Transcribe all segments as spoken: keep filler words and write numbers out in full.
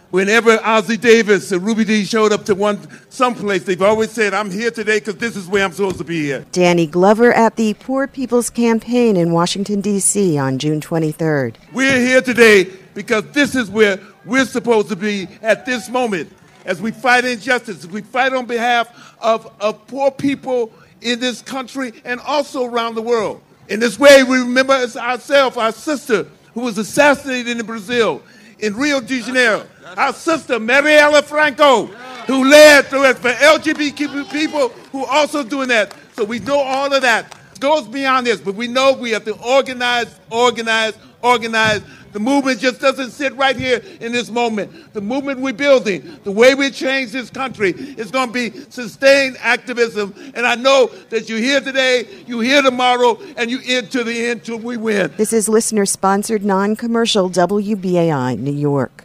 Whenever Ozzie Davis and Ruby Dee showed up to one someplace, they've always said, I'm here today because this is where I'm supposed to be here. Danny Glover at the Poor People's Campaign in Washington, D C on June twenty-third. We're here today because this is where we're supposed to be at this moment as we fight injustice, as we fight on behalf of, of poor people in this country and also around the world. In this way, we remember ourselves, our sister who was assassinated in Brazil, in Rio de Janeiro. Our sister, Marielle Franco, who led through it for L G B T people who are also doing that. So we know all of that. It goes beyond this, but we know we have to organize, organize, organize. The movement just doesn't sit right here in this moment. The movement we're building, the way we change this country, is going to be sustained activism. And I know that you're here today, you're here tomorrow, and you're in to the end till we win. This is listener-sponsored, non-commercial W B A I, New York.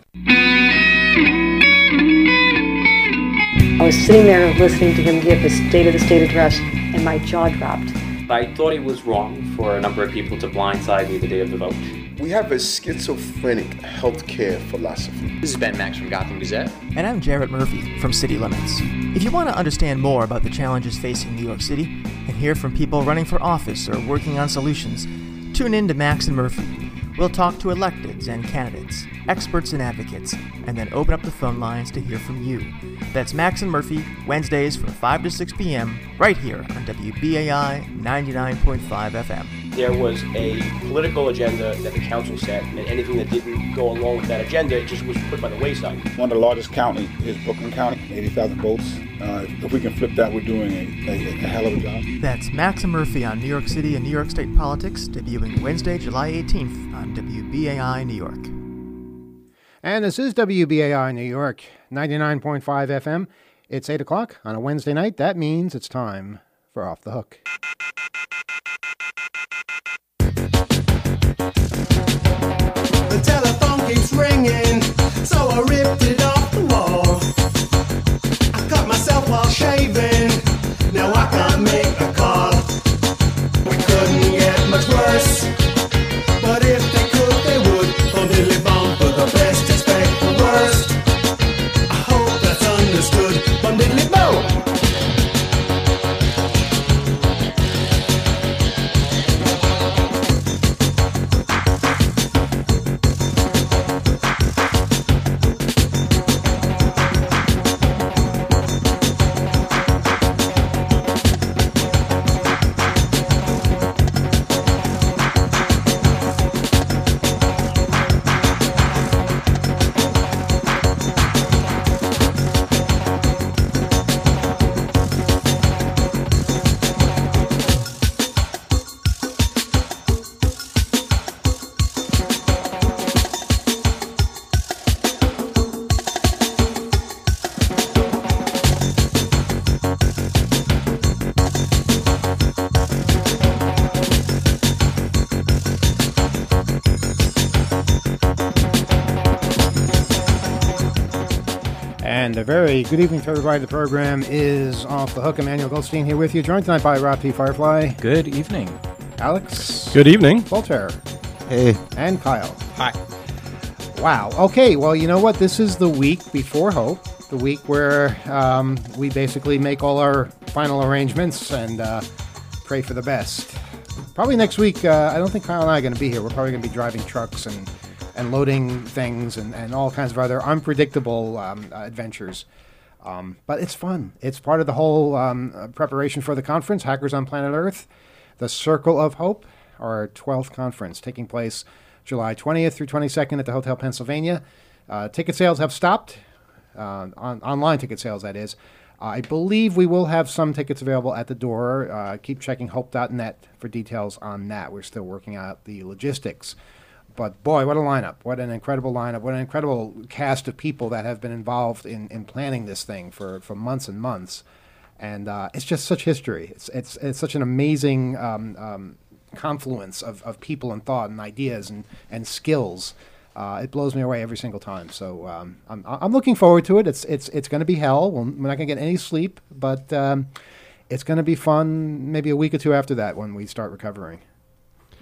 I was sitting there listening to him give the State of the State address, and my jaw dropped. I thought he was wrong for a number of people to blindside me the day of the vote. We have a schizophrenic healthcare philosophy. This is Ben Max from Gotham Gazette. And I'm Jarrett Murphy from City Limits. If you want to understand more about the challenges facing New York City and hear from people running for office or working on solutions, tune in to Max and Murphy. We'll talk to electeds and candidates, experts and advocates, and then open up the phone lines to hear from you. That's Max and Murphy, Wednesdays from five to six p.m., right here on W B A I ninety-nine point five F M. There was a political agenda that the council set, and anything that didn't go along with that agenda, it just was put by the wayside. One of the largest counties is Brooklyn County, eighty thousand votes. Uh, if we can flip that, we're doing a, a, a hell of a job. That's Max and Murphy on New York City and New York State politics, debuting Wednesday, July eighteenth on W B A I New York. And this is W B A I New York, ninety-nine point five F M. It's eight o'clock on a Wednesday night. That means it's time for Off the Hook. The telephone keeps ringing, so I ripped it off the wall. I cut myself while shaving, now I can't make a call. We couldn't get much worse, but if they could, they would. On Dilly Bomb for the best, expect the worst. I hope that's understood. On Dilly Bomb. And a very good evening to everybody. The program is Off the Hook. Emmanuel Goldstein here with you, joined tonight by Rob P. Firefly. Good evening. Alex. Good evening. Voltaire. Hey. And Kyle. Hi. Wow. Okay, well, you know what? This is the week before Hope, the week where um, we basically make all our final arrangements and uh, pray for the best. Probably next week, uh, I don't think Kyle and I are going to be here. We're probably going to be driving trucks and and loading things and, and all kinds of other unpredictable um, uh, adventures. Um, but it's fun. It's part of the whole um, uh, preparation for the conference, Hackers on Planet Earth, the Circle of Hope, our twelfth conference, taking place July twentieth through twenty-second at the Hotel Pennsylvania. Uh, ticket sales have stopped, uh, on, online ticket sales, that is. Uh, I believe we will have some tickets available at the door. Uh, keep checking hope dot net for details on that. We're still working out the logistics. But boy, what a lineup. What an incredible lineup. What an incredible cast of people that have been involved in, in planning this thing for, for months and months. And uh, it's just such history. It's it's it's such an amazing um, um, confluence of, of people and thought and ideas and, and skills. Uh, it blows me away every single time. So um, I'm I'm looking forward to it. It's it's it's going to be hell. We're not going to get any sleep, but um, it's going to be fun maybe a week or two after that when we start recovering.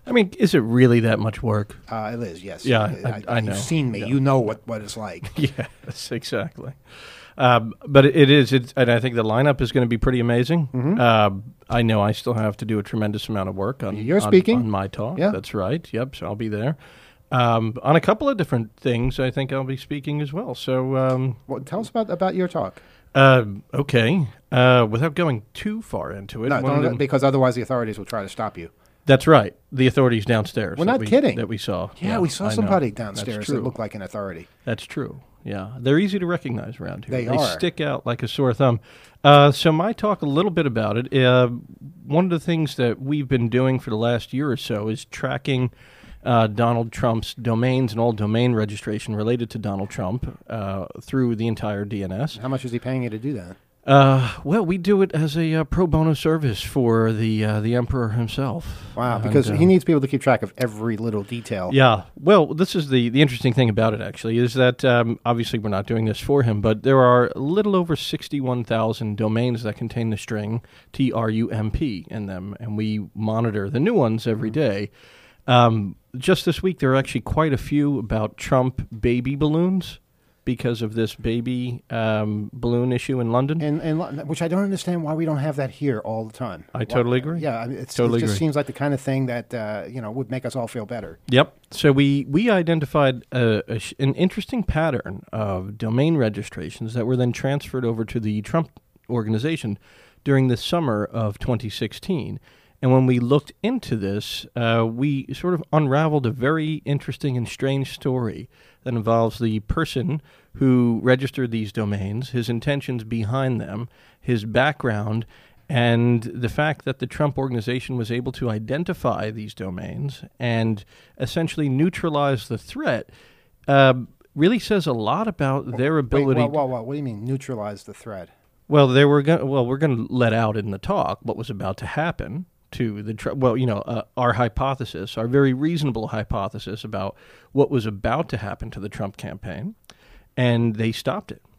I mean, is it really that much work? Uh, it is, yes. Yeah, I, I, I know. You've seen me. Yeah. You know what, what it's like. Yes, exactly. Um, but it, it is, it's, and I think the lineup is going to be pretty amazing. Mhm. Uh, I know I still have to do a tremendous amount of work on, You're on, speaking. on my talk. Yeah. That's right. Yep, so I'll be there. Um, on a couple of different things, I think I'll be speaking as well. So, um, well, tell us about, about your talk. Uh, okay. Uh, without going too far into it. No, one of don't, them- because otherwise the authorities will try to stop you. That's right. The authorities downstairs. We're that not we- kidding. That we saw. Yeah, we saw I know. somebody That's downstairs true. that looked like an authority. That's true. Yeah, they're easy to recognize around here. They they are. stick out like a sore thumb. Uh, so my talk a little bit about it. Uh, one of the things that we've been doing for the last year or so is tracking uh, Donald Trump's domains and all domain registration related to Donald Trump uh, through the entire D N S. How much is he paying you to do that? Uh, well, we do it as a uh, pro bono service for the uh, the emperor himself. Wow, And, because uh, he needs people to keep track of every little detail. Yeah. Well, this is the, the interesting thing about it, actually, is that um, obviously we're not doing this for him, but there are a little over sixty-one thousand domains that contain the string T R U M P in them, and we monitor the new ones every day. Um, just this week, there are actually quite a few about Trump baby balloons because of this baby um, balloon issue in London. And, and Lo- which I don't understand why we don't have that here all the time. I Why- totally agree. Yeah, I mean, it's, Totally it just agree. seems like the kind of thing that uh, you know would make us all feel better. Yep. So we, we identified a, a sh- an interesting pattern of domain registrations that were then transferred over to the Trump organization during the summer of twenty sixteen. And when we looked into this, uh, we sort of unraveled a very interesting and strange story that involves the person who registered these domains, his intentions behind them, his background, and the fact that the Trump organization was able to identify these domains and essentially neutralize the threat uh, really says a lot about their ability. Wait, whoa, whoa, whoa. What do you mean neutralize the threat? Well, they were going. Well, we're going to let out in the talk what was about to happen to the. Tr- well, you know, uh, our hypothesis, our very reasonable hypothesis about what was about to happen to the Trump campaign, and they stopped it.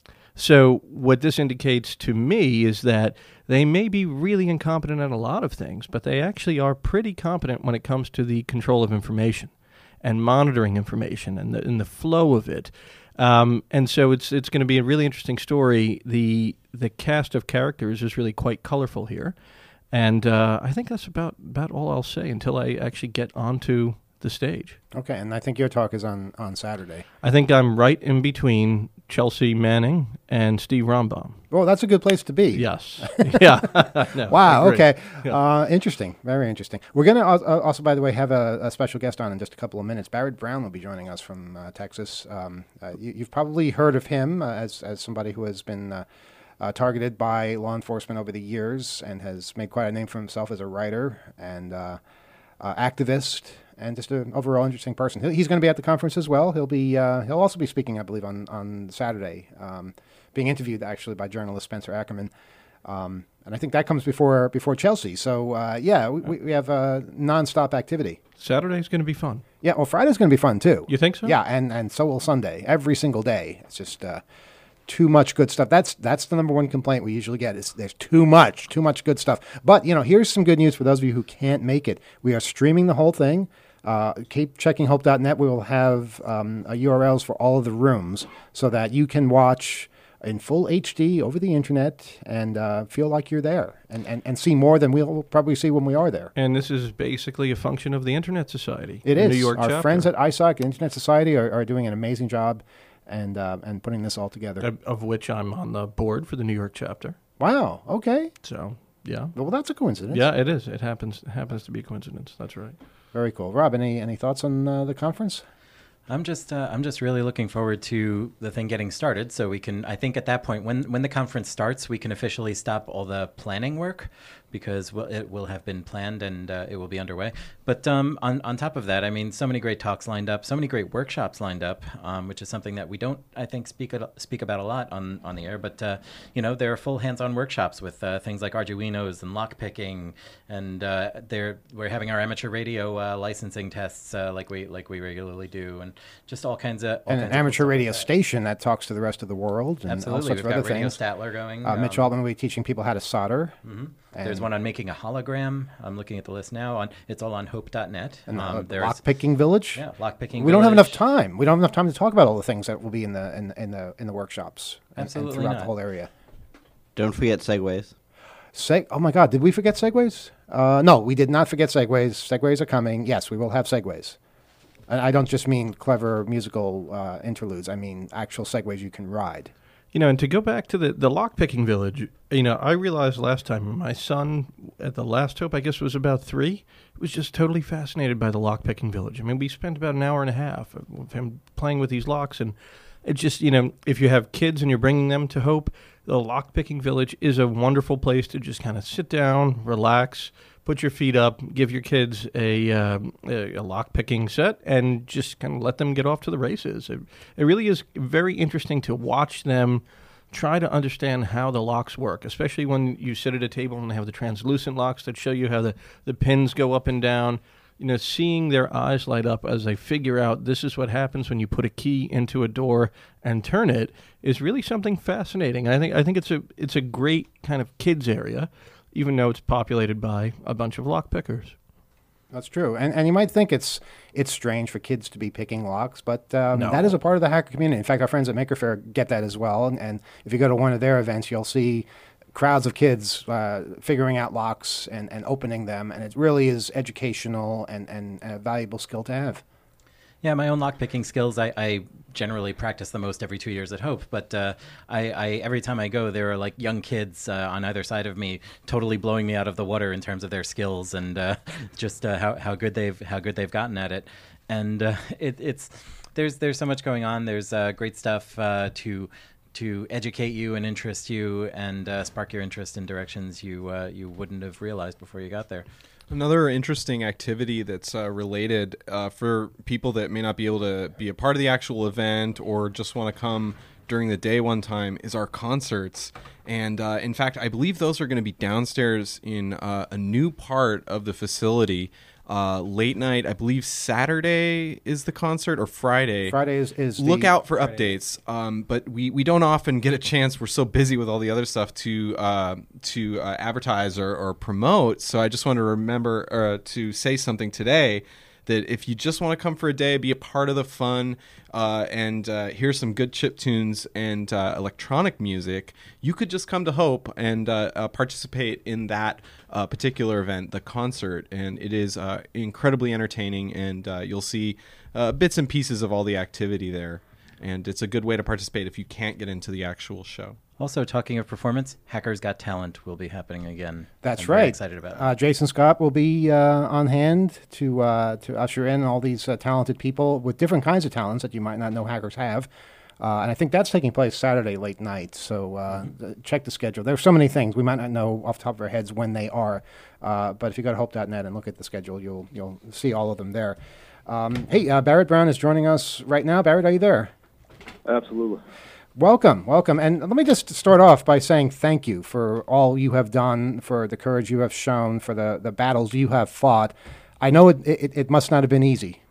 So what this indicates to me is that they may be really incompetent at a lot of things, but they actually are pretty competent when it comes to the control of information and monitoring information and the, and the flow of it. Um, and so it's it's going to be a really interesting story. The the cast of characters is really quite colorful here. And uh, I think that's about, about all I'll say until I actually get onto the stage. Okay, and I think your talk is on, on Saturday. I think I'm right in between Chelsea Manning and Steve Rombaum. Well, that's a good place to be. Yes. Yeah. No, I Wow, agree. okay. Yeah. Uh, interesting. Very interesting. We're going to uh, also, by the way, have a, a special guest on in just a couple of minutes. Barrett Brown will be joining us from uh, Texas. Um, uh, you, you've probably heard of him uh, as, as somebody who has been uh, uh, targeted by law enforcement over the years and has made quite a name for himself as a writer and uh, uh, activist and just an overall interesting person. He- He's going to be at the conference as well. He'll be uh, he'll also be speaking, I believe, on, on Saturday, um, being interviewed actually by journalist Spencer Ackerman. Um, and I think that comes before before Chelsea. So, uh, yeah, we, we have uh, nonstop activity. Saturday's going to be fun. Yeah, well, Friday's going to be fun, too. You think so? Yeah, and, and so will Sunday, every single day. It's just uh, too much good stuff. That's that's the number one complaint we usually get is there's too much, too much good stuff. But, you know, here's some good news for those of you who can't make it. We are streaming the whole thing. Uh, keep checking hope dot net. We will have um, uh, U R Ls for all of the rooms so that you can watch in full H D over the internet and uh, feel like you're there and, and, and see more than we'll probably see when we are there. And this is basically a function of the Internet Society. It the is. New York Our chapter. friends at I S O C, Internet Society, are, are doing an amazing job and uh, and putting this all together. Of, of which I'm on the board for the New York chapter. Wow. Okay. So, yeah. Well, that's a coincidence. Yeah, it is. It happens it happens to be a coincidence. That's right. Very cool. Rob, any any thoughts on uh, the conference? I'm just uh, I'm just really looking forward to the thing getting started, so we can. I think at that point, when when the conference starts, we can officially stop all the planning work because we'll, it will have been planned and uh, it will be underway. But um, on on top of that, I mean, so many great talks lined up, so many great workshops lined up, um, which is something that we don't, I think, speak a, speak about a lot on on the air. But uh, you know, there are full hands-on workshops with uh, things like Arduinos and lockpicking, and uh, they're we're having our amateur radio uh, licensing tests uh, like we like we regularly do, and just all kinds of all And kinds an of amateur radio station that talks to the rest of the world and Absolutely. all sorts We've of other got Radio things. Statler going. Uh, Mitch um, Altman will be teaching people how to solder. Mm-hmm. And, There's There's one on making a hologram. I'm looking at the list now. On It's all on hope dot net. And um, uh, there's Lockpicking Village. Yeah, Lockpicking We don't have enough Village. time. We don't have enough time to talk about all the things that will be in the in, in the in the workshops and, and Absolutely throughout not. the whole area. Don't forget Segways. Seg- oh my God, did we forget Segways? Uh, no, we did not forget Segways. Segways are coming. Yes, we will have Segways. And I don't just mean clever musical uh, interludes. I mean actual Segways you can ride. You know, and to go back to the, the lockpicking village, you know, I realized last time my son at the last Hope, I guess was about three, was just totally fascinated by the lockpicking village. I mean, we spent about an hour and a half of him playing with these locks, and it just, you know, if you have kids and you're bringing them to Hope, the lockpicking village is a wonderful place to just kind of sit down, relax, put your feet up, give your kids a um, a, a lockpicking set, and just kind of let them get off to the races. It, it really is very interesting to watch them try to understand how the locks work, especially when you sit at a table and they have the translucent locks that show you how the, the pins go up and down. You know, seeing their eyes light up as they figure out this is what happens when you put a key into a door and turn it is really something fascinating. I think I think it's a it's a great kind of kids area, even though it's populated by a bunch of lock pickers. That's true, and and you might think it's it's strange for kids to be picking locks, but um, No. that is a part of the hacker community. In fact, our friends at Maker Faire get that as well. And, and if you go to one of their events, you'll see crowds of kids uh, figuring out locks and, and opening them, and it really is educational and, and a valuable skill to have. Yeah, my own lockpicking skills, I, I generally practice the most every two years at Hope. But uh, I, I every time I go, there are like young kids uh, on either side of me, totally blowing me out of the water in terms of their skills and uh, just uh, how how good they've how good they've gotten at it. And uh, it, it's there's there's so much going on. There's uh, great stuff uh, to. to educate you and interest you and uh, spark your interest in directions you uh, you wouldn't have realized before you got there. Another interesting activity that's uh, related uh, for people that may not be able to be a part of the actual event or just want to come during the day one time is our concerts. And uh, in fact, I believe those are going to be downstairs in uh, a new part of the facility. Uh, late night, I believe Saturday is the concert or Friday. Friday is, is Look the out for Friday. updates. Um, but we, we don't often get a chance. We're so busy with all the other stuff to uh, to uh, advertise or, or promote. So I just want to remember uh, to say something today that if you just want to come for a day, be a part of the fun, uh, and uh, hear some good chiptunes and uh, electronic music, you could just come to Hope and uh, uh, participate in that uh, particular event, the concert. And it is uh, incredibly entertaining, and uh, you'll see uh, bits and pieces of all the activity there. And it's a good way to participate if you can't get into the actual show. Also, talking of performance, Hackers Got Talent will be happening again. That's I'm right. Very excited about it. Uh, Jason Scott will be uh, on hand to uh, to usher in all these uh, talented people with different kinds of talents that you might not know hackers have. Uh, and I think that's taking place Saturday late night. So uh, mm-hmm. check the schedule. There's so many things we might not know off the top of our heads when they are. Uh, but if you go to hope dot net and look at the schedule, you'll you'll see all of them there. Um, hey, uh, Barrett Brown is joining us right now. Barrett, are you there? Absolutely. Welcome, welcome. And let me just start off by saying thank you for all you have done, for the courage you have shown, for the, the battles you have fought. I know it, it, it must not have been easy.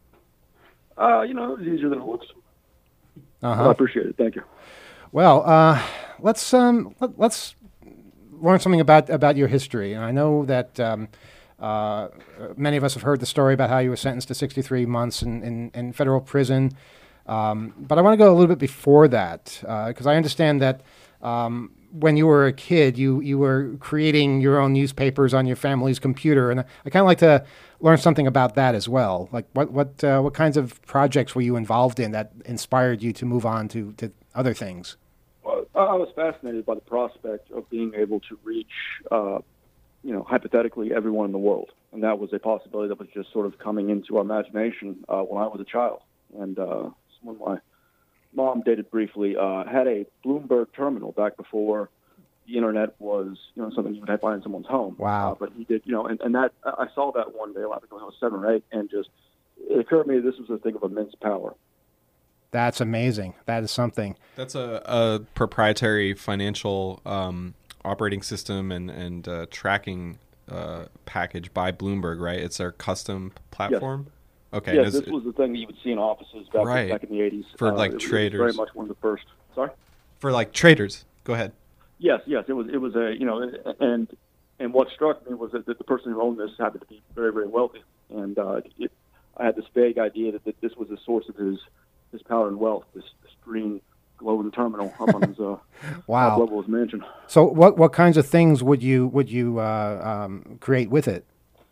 Uh, you know, it was easier than it looks. Uh-huh. I appreciate it. Thank you. Well, uh, let's um, let, let's learn something about, about your history. And I know that um, uh, many of us have heard the story about how you were sentenced to sixty-three months in, in, in federal prison. Um, but I want to go a little bit before that, because uh, I understand that um, when you were a kid, you, you were creating your own newspapers on your family's computer, and I, I kind of like to learn something about that as well. Like, what what uh, what kinds of projects were you involved in that inspired you to move on to, to other things? Well, I was fascinated by the prospect of being able to reach, uh, you know, hypothetically everyone in the world, and that was a possibility that was just sort of coming into our imagination uh, when I was a child, and. Uh, When my mom dated briefly, uh, had a Bloomberg terminal back before the internet was, you know, something you would find in someone's home. Wow! Uh, but he did, you know, and, and that I saw that one day. I think I was seven or eight, and just it occurred to me this was a thing of immense power. That's amazing. That is something. That's a, a proprietary financial um, operating system and and uh, tracking uh, package by Bloomberg, right? It's their custom platform. Yes. Okay. Yes, this was the thing that you would see in offices back, right. back in the eighties. For uh, like it, traders. It was very much one of the first. Sorry? For like traders. Go ahead. Yes, yes. It was, it was a, you know, and and what struck me was that, that the person who owned this happened to be very, very wealthy. And uh, it, I had this vague idea that, that this was the source of his, his power and wealth, this, this green glowing terminal up on his uh, wow. top level of his mansion. So what what kinds of things would you would you uh, um, create with it?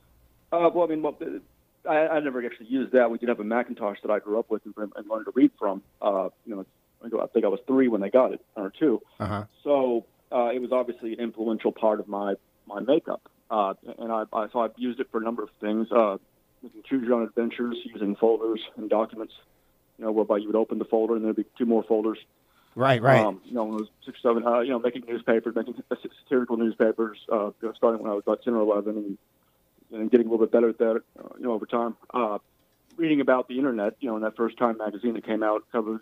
Uh, well, I mean, well, I, I never actually used that. We did have a Macintosh that I grew up with and, and learned to read from. Uh, you know, I think I was three when they got it, or two. Uh-huh. So uh, it was obviously an influential part of my my makeup, uh, and I, I so I've used it for a number of things. Uh, you can choose your own adventures using folders and documents. You know, whereby you would open the folder and there'd be two more folders. Right, right. Um, you know, when I was six, seven, uh, you know, making newspapers, making satirical newspapers, uh, you know, starting when I was about ten or eleven, and, and getting a little bit better at that, uh, you know, over time. Uh, reading about the internet, you know, in that first Time magazine that came out, covered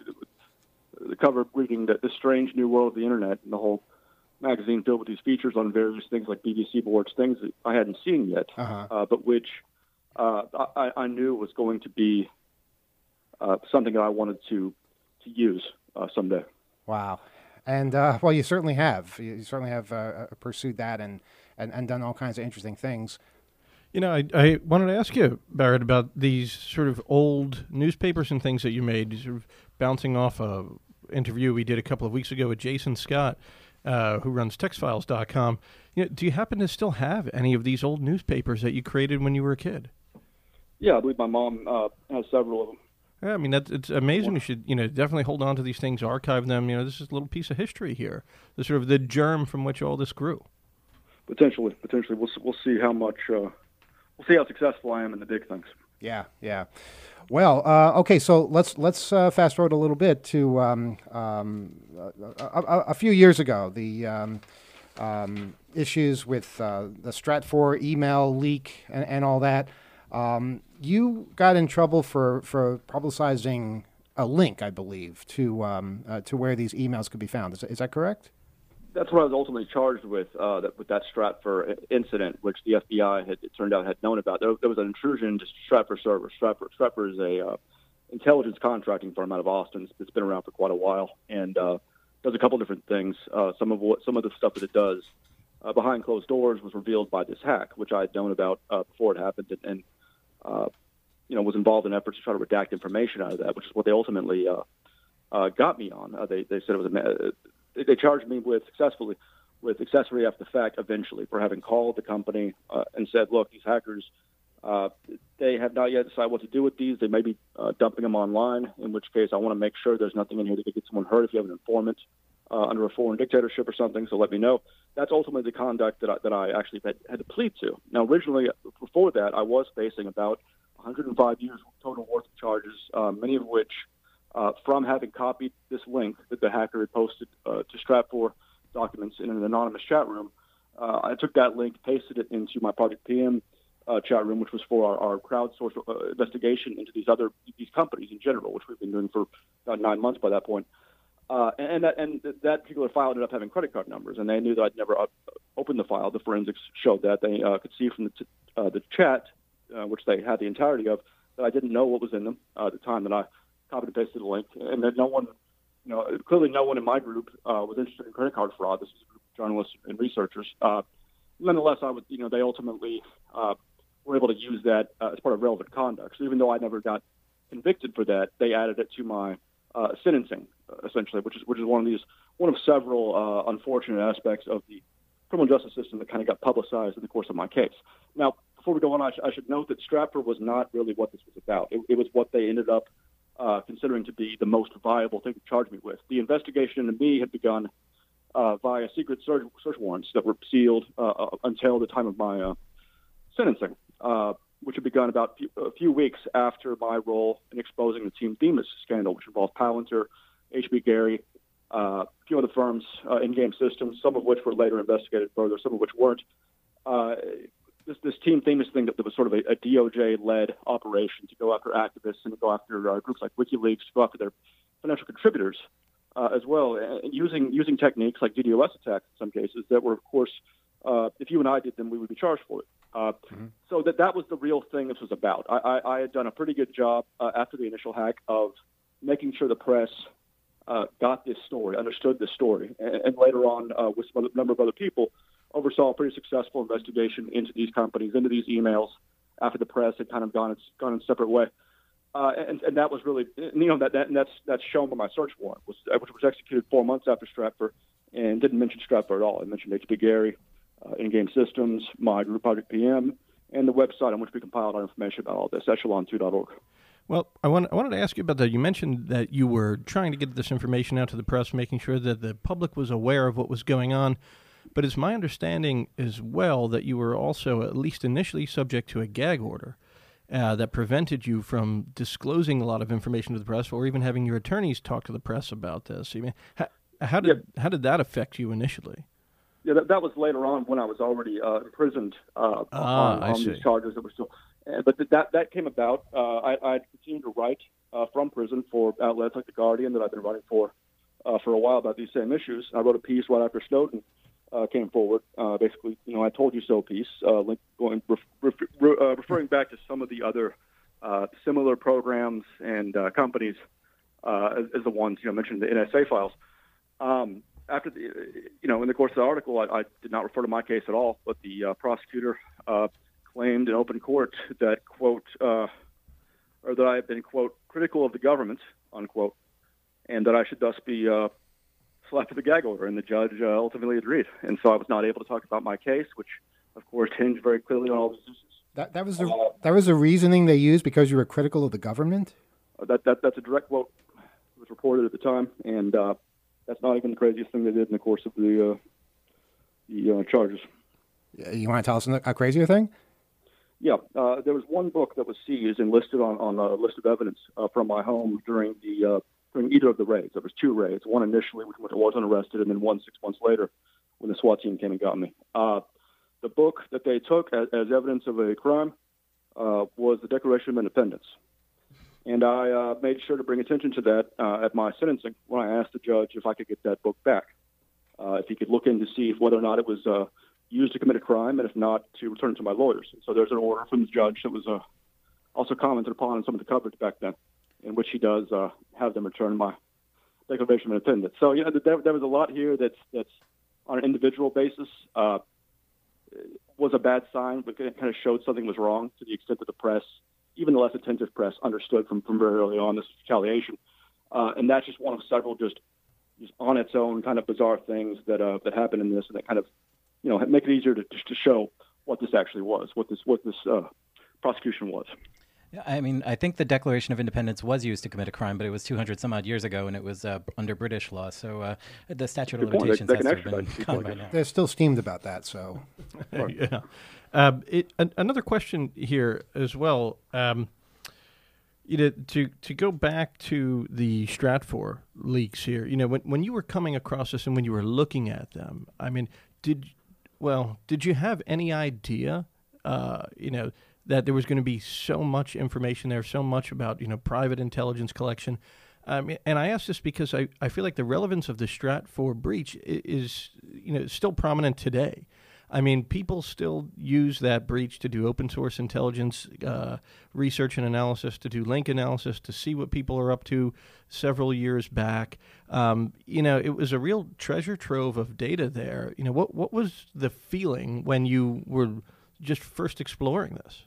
the cover reading the, the strange new world of the internet, and the whole magazine filled with these features on various things like B B C boards, things that I hadn't seen yet, uh-huh. uh, but which uh, I, I knew was going to be uh, something that I wanted to to use uh, someday. Wow. And, uh, well, you certainly have. You certainly have uh, pursued that and, and, and done all kinds of interesting things. You know, I, I wanted to ask you, Barrett, about these sort of old newspapers and things that you made, sort of bouncing off a interview we did a couple of weeks ago with Jason Scott, uh, who runs text files dot com. You know, do you happen to still have any of these old newspapers that you created when you were a kid? Yeah, I believe my mom uh, has several of them. Yeah, I mean, that's, it's amazing. You should, you know, definitely hold on to these things, archive them. You know, this is a little piece of history here. The sort of the germ from which all this grew. Potentially, potentially. We'll we'll see how much, uh, we'll see how successful I am in the big things. Yeah, yeah. Well, uh, okay, so let's let's uh, fast forward a little bit to um, um, a, a, a few years ago. The um, um, issues with uh, the Stratfor email leak and, and all that. Um, you got in trouble for, for publicizing a link, I believe, to um, uh, to where these emails could be found. Is, is that correct? That's what I was ultimately charged with, uh, that, with that Stratfor incident, which the F B I had, it turned out, had known about. There, there was an intrusion into Stratfor servers. Stratfor, Stratfor is a uh, intelligence contracting firm out of Austin. It's, it's been around for quite a while, and uh, does a couple different things. Uh, some of what some of the stuff that it does uh, behind closed doors was revealed by this hack, which I had known about uh, before it happened, and, and uh, you know, was involved in efforts to try to redact information out of that, which is what they ultimately uh, uh, got me on. Uh, they they said it was a uh, they charged me with successfully with accessory after the fact eventually for having called the company uh, and said, look, these hackers, uh, they have not yet decided what to do with these. They may be uh, dumping them online, in which case I want to make sure there's nothing in here that could get someone hurt if you have an informant uh, under a foreign dictatorship or something, so let me know. That's ultimately the conduct that I, that I actually had, had to plead to. Now, originally, before that, I was facing about one hundred five years total worth of charges, uh, many of which uh, from having copied this link that the hacker had posted uh, to Stratfor documents in an anonymous chat room. Uh, I took that link, pasted it into my Project P M uh, chat room, which was for our, our crowdsourced uh, investigation into these other these companies in general, which we've been doing for about nine months by that point. Uh, and that and that particular file ended up having credit card numbers, and they knew that I'd never uh, opened the file. The forensics showed that. They uh, could see from the, t- uh, the chat, uh, which they had the entirety of, that I didn't know what was in them uh, at the time that I copied and pasted the link, and that no one, you know, clearly no one in my group uh, was interested in credit card fraud. This is a group of journalists and researchers. Uh, nonetheless, I would, you know, they ultimately uh, were able to use that uh, as part of relevant conduct. So even though I never got convicted for that, they added it to my uh, sentencing, uh, essentially, which is which is one of these one of several uh, unfortunate aspects of the criminal justice system that kind of got publicized in the course of my case. Now, before we go on, I, sh- I should note that Stratfor was not really what this was about. It, it was what they ended up uh, considering to be the most viable thing to charge me with. The investigation into me had begun uh, via secret search, search warrants that were sealed uh, until the time of my uh, sentencing, uh, which had begun about few, a few weeks after my role in exposing the Team Themis scandal, which involved Palantir, H B Gary, uh, a few other firms, uh, in-game systems, some of which were later investigated further, some of which weren't. Uh, this, this Team Themis thing that, that was sort of a, a D O J-led operation to go after activists and go after uh, groups like WikiLeaks, to go after their financial contributors uh, as well, and using using techniques like DDoS attacks in some cases that were, of course, uh, if you and I did them, we would be charged for it. Uh, mm-hmm. So that that was the real thing this was about. I, I, I had done a pretty good job uh, after the initial hack of making sure the press uh, got this story, understood this story, and, and later on uh, with some other, number of other people, oversaw a pretty successful investigation into these companies, into these emails, after the press had kind of gone its gone in a separate way. Uh, and, and that was really, you know, that, that and that's that's shown by my search warrant, was, which was executed four months after Stratfor, and didn't mention Stratfor at all. It mentioned H B Gary, uh, In-Game Systems, my group, Project P M, and the website on which we compiled our information about all this, echelon two dot org. Well, I, want, I wanted to ask you about that. You mentioned that you were trying to get this information out to the press, making sure that the public was aware of what was going on. But it's my understanding as well that you were also, at least initially, subject to a gag order uh, that prevented you from disclosing a lot of information to the press, or even having your attorneys talk to the press about this. I mean, how, how did yeah. how did that affect you initially? Yeah, that, that was later on when I was already uh, imprisoned uh, ah, on, on these charges that were still. Uh, but th- that that came about. Uh, I I continued to write uh, from prison for outlets like The Guardian that I've been writing for uh, for a while about these same issues. I wrote a piece right after Snowden Uh, came forward, uh, basically, you know, I told you so piece, uh, link, going, ref, ref, re, uh, referring back to some of the other uh, similar programs and uh, companies uh, as, as the ones, you know, mentioned in the N S A files. Um, after the, you know, in the course of the article, I, I did not refer to my case at all, but the uh, prosecutor uh, claimed in open court that, quote, uh, or that I have been, quote, critical of the government, unquote, and that I should thus be uh, slapped with a gag order, and the judge uh, ultimately agreed. And so I was not able to talk about my case, which, of course, hinged very clearly on all these issues. That that was the uh, that was the reasoning they used, because you were critical of the government? Uh, that that that's a direct quote. It was reported at the time, and uh, that's not even the craziest thing they did in the course of the uh, the uh, charges. You want to tell us a crazier thing? Yeah, uh, there was one book that was seized and listed on on a list of evidence uh, from my home during the. Uh, during either of the raids. There was two raids, one initially when I wasn't arrested, and then one six months later when the SWAT team came and got me. Uh, the book that they took as, as evidence of a crime uh, was the Declaration of Independence. And I uh, made sure to bring attention to that uh, at my sentencing when I asked the judge if I could get that book back, uh, if he could look in to see if whether or not it was uh, used to commit a crime, and if not, to return it to my lawyers. And so there's an order from the judge that was uh, also commented upon in some of the coverage back then, in which he does uh, have them return my Declaration of Independence. So, you know, there, there was a lot here that's that's on an individual basis uh, was a bad sign, but it kind of showed something was wrong to the extent that the press, even the less attentive press, understood from, from very early on this retaliation. Uh, and that's just one of several just, just on its own kind of bizarre things that uh, that happened in this, and that kind of, you know, make it easier to to show what this actually was, what this what this uh, prosecution was. Yeah, I mean, I think the Declaration of Independence was used to commit a crime, but it was two hundred some odd years ago, and it was uh, under British law. So uh, the statute of limitations they, they has to have been gone by now. They're still steamed about that, so. yeah. Um, it, an, another question here as well. Um, you know, to to go back to the Stratfor leaks here. You know, when when you were coming across this and when you were looking at them, I mean, did well, did you have any idea? Uh, you know. that there was going to be so much information there, so much about, you know, private intelligence collection. Um, and I ask this because I, I feel like the relevance of the Stratfor breach is, you know, still prominent today. I mean, people still use that breach to do open source intelligence uh, research and analysis, to do link analysis, to see what people are up to several years back. Um, you know, it was a real treasure trove of data there. You know, what, what was the feeling when you were just first exploring this?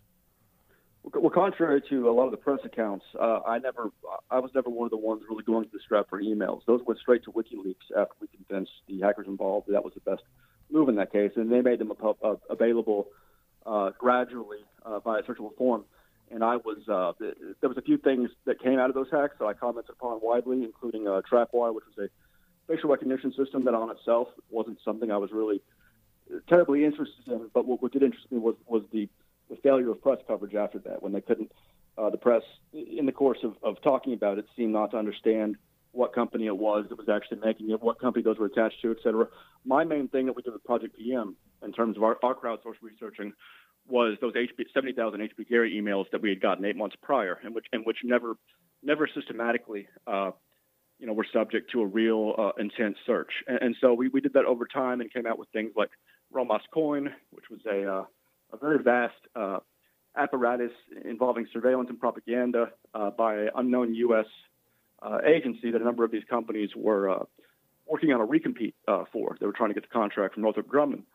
Well, contrary to a lot of the press accounts, uh, I never, I was never one of the ones really going to the Stratfor emails. Those went straight to WikiLeaks after we convinced the hackers involved that, that was the best move in that case, and they made them uh, available uh, gradually uh, via searchable form. And I was, uh, there was a few things that came out of those hacks that I commented upon widely, including uh, Trapwire, which was a facial recognition system that on itself wasn't something I was really terribly interested in. But what, what did interest me was was the the failure of press coverage after that, when they couldn't, uh, the press, in the course of, of talking about it, seemed not to understand what company it was that was actually making it, what company those were attached to, et cetera. My main thing that we did with Project P M, in terms of our, our crowdsourced researching, was those H B, seventy thousand H B Gary emails that we had gotten eight months prior, and which, and which never, never systematically, uh, you know, were subject to a real uh, intense search. And, and so we, we did that over time and came out with things like Romas Coin, which was a uh, a very vast uh, apparatus involving surveillance and propaganda uh, by an unknown U S uh, agency that a number of these companies were uh, working on a recompete uh, for. They were trying to get the contract from Northrop Grumman, which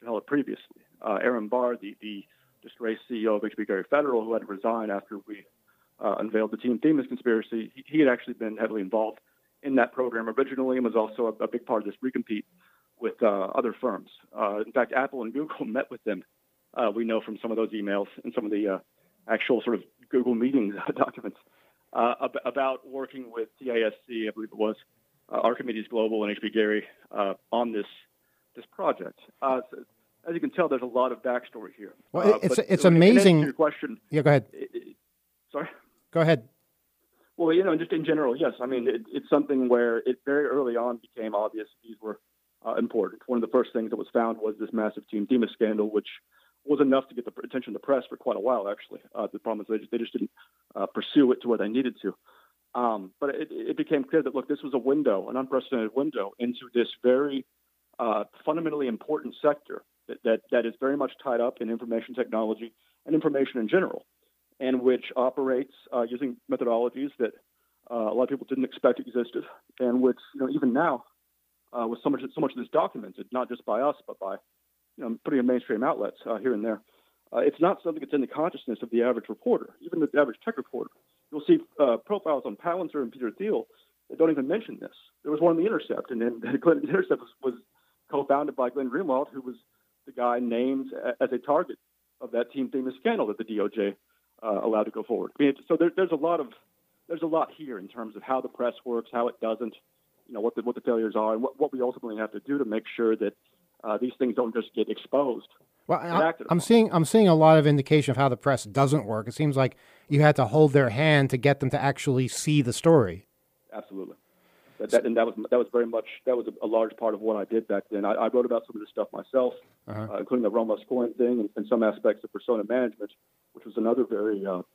been held previously. Uh, Aaron Barr, the, the disgraced C E O of H B Gary Federal, who had to resign after we uh, unveiled the Team Themis conspiracy, he, he had actually been heavily involved in that program originally and was also a, a big part of this recompete with uh, other firms. Uh, in fact, Apple and Google met with them. Uh, we know from some of those emails and some of the uh, actual sort of Google meetings documents uh, ab- about working with T I S C, I believe it was, uh, Archimedes Global and H B Gary uh, on this this project. Uh, so, as you can tell, there's a lot of backstory here. Well, uh, it's but, it's so in answer to amazing. Your question. Yeah, go ahead. It, it, sorry. Go ahead. Well, you know, just in general, yes. I mean, it, it's something where it very early on became obvious these were uh, important. One of the first things that was found was this massive Team Themis scandal, which was enough to get the attention of the press for quite a while, actually. Uh, the problem is they just, they just didn't uh, pursue it to where they needed to. Um, but it, it became clear that, look, this was a window, an unprecedented window into this very uh, fundamentally important sector that, that, that is very much tied up in information technology and information in general, and which operates uh, using methodologies that uh, a lot of people didn't expect existed, and which, you know, even now, uh, with so much so much of this documented, not just by us, but by, you know, pretty mainstream outlets uh, here and there, uh, it's not something that's in the consciousness of the average reporter, even the average tech reporter. You'll see uh, profiles on Palantir and Peter Thiel that don't even mention this. There was one in The Intercept, and then The Intercept was, was co-founded by Glenn Greenwald, who was the guy named as a target of that Team Themis scandal that the D O J uh, allowed to go forward. I mean, so there, there's a lot of there's a lot here in terms of how the press works, how it doesn't, you know, what the what the failures are, and what, what we ultimately have to do to make sure that uh, these things don't just get exposed. Well, I, I'm seeing I'm seeing a lot of indication of how the press doesn't work. It seems like you had to hold their hand to get them to actually see the story. Absolutely. That, that, and that was that was very much that was a, a large part of what I did back then. I, I wrote about some of this stuff myself, uh-huh. uh, including the Roma coin thing and, and some aspects of persona management, which was another very, uh,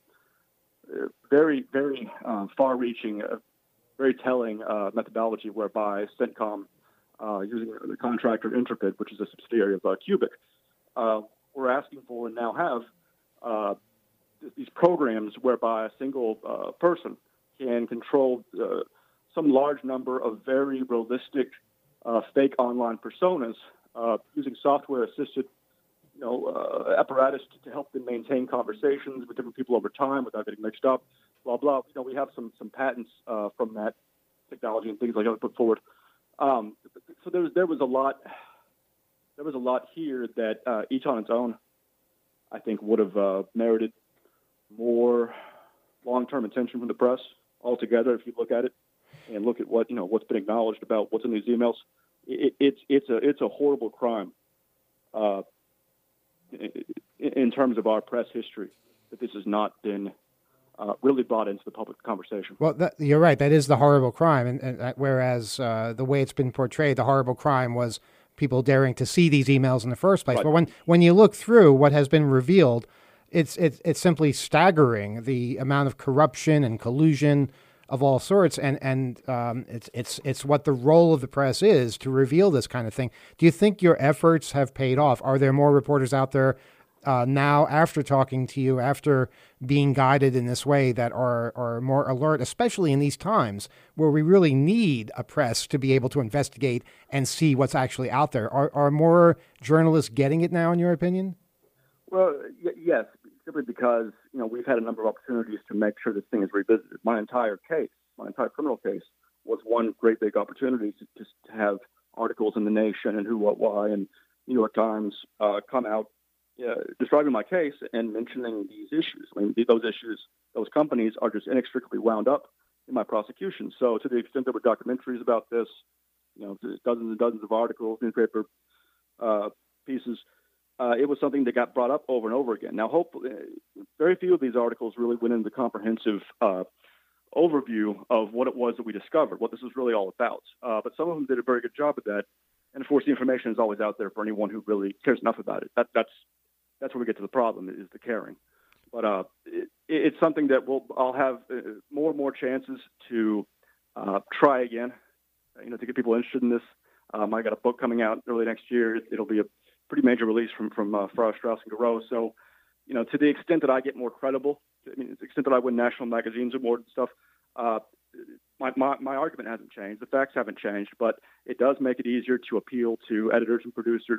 very, very uh, far-reaching, uh, very telling uh, methodology whereby CENTCOM, uh, using the contractor Intrepid, which is a subsidiary of uh, Cubic, uh, we're asking for and now have uh, these programs whereby a single uh, person can control uh, some large number of very realistic uh, fake online personas uh, using software-assisted, you know, uh, apparatus to, to help them maintain conversations with different people over time without getting mixed up. Blah blah. You know, we have some some patents uh, from that technology and things like that put forward. Um, so there was there was a lot. There was a lot here that uh, each on its own, I think, would have uh, merited more long-term attention from the press altogether. If you look at it and look at what you know what's been acknowledged about what's in these emails, it, it's it's a it's a horrible crime uh, in, in terms of our press history that this has not been uh, really brought into the public conversation. Well, that, you're right. That is the horrible crime, and, and uh, whereas uh, the way it's been portrayed, the horrible crime was people daring to see these emails in the first place. Right. But when when you look through what has been revealed, it's it's it's simply staggering, the amount of corruption and collusion of all sorts, and and um, it's it's it's what the role of the press is, to reveal this kind of thing. Do you think your efforts have paid off? Are there more reporters out there uh, now, after talking to you, after being guided in this way, that are are more alert, especially in these times where we really need a press to be able to investigate and see what's actually out there? Are are more journalists getting it now, in your opinion? Well, y- yes, simply because, you know, we've had a number of opportunities to make sure this thing is revisited. My entire case, my entire criminal case, was one great big opportunity to, to, to have articles in The Nation and Who, What, Why, and New York Times uh, come out uh, describing my case and mentioning these issues. I mean, those issues, those companies are just inextricably wound up in my prosecution. So to the extent there were documentaries about this, you know, dozens and dozens of articles, newspaper uh, pieces, Uh, it was something that got brought up over and over again. Now, hopefully, very few of these articles really went into the comprehensive uh, overview of what it was that we discovered, what this was really all about. Uh, but some of them did a very good job of that. And of course, the information is always out there for anyone who really cares enough about it. That, that's that's where we get to the problem, is the caring. But uh, it, it's something that we'll I'll have uh, more and more chances to uh, try again. You know, to get people interested in this. Um, I got a book coming out early next year. It'll be a pretty major release from from uh, Farrar, Straus and Giroux. So, you know, to the extent that I get more credible, I mean, to the extent that I win national magazines award and stuff, uh, my, my my argument hasn't changed. The facts haven't changed, but it does make it easier to appeal to editors and producers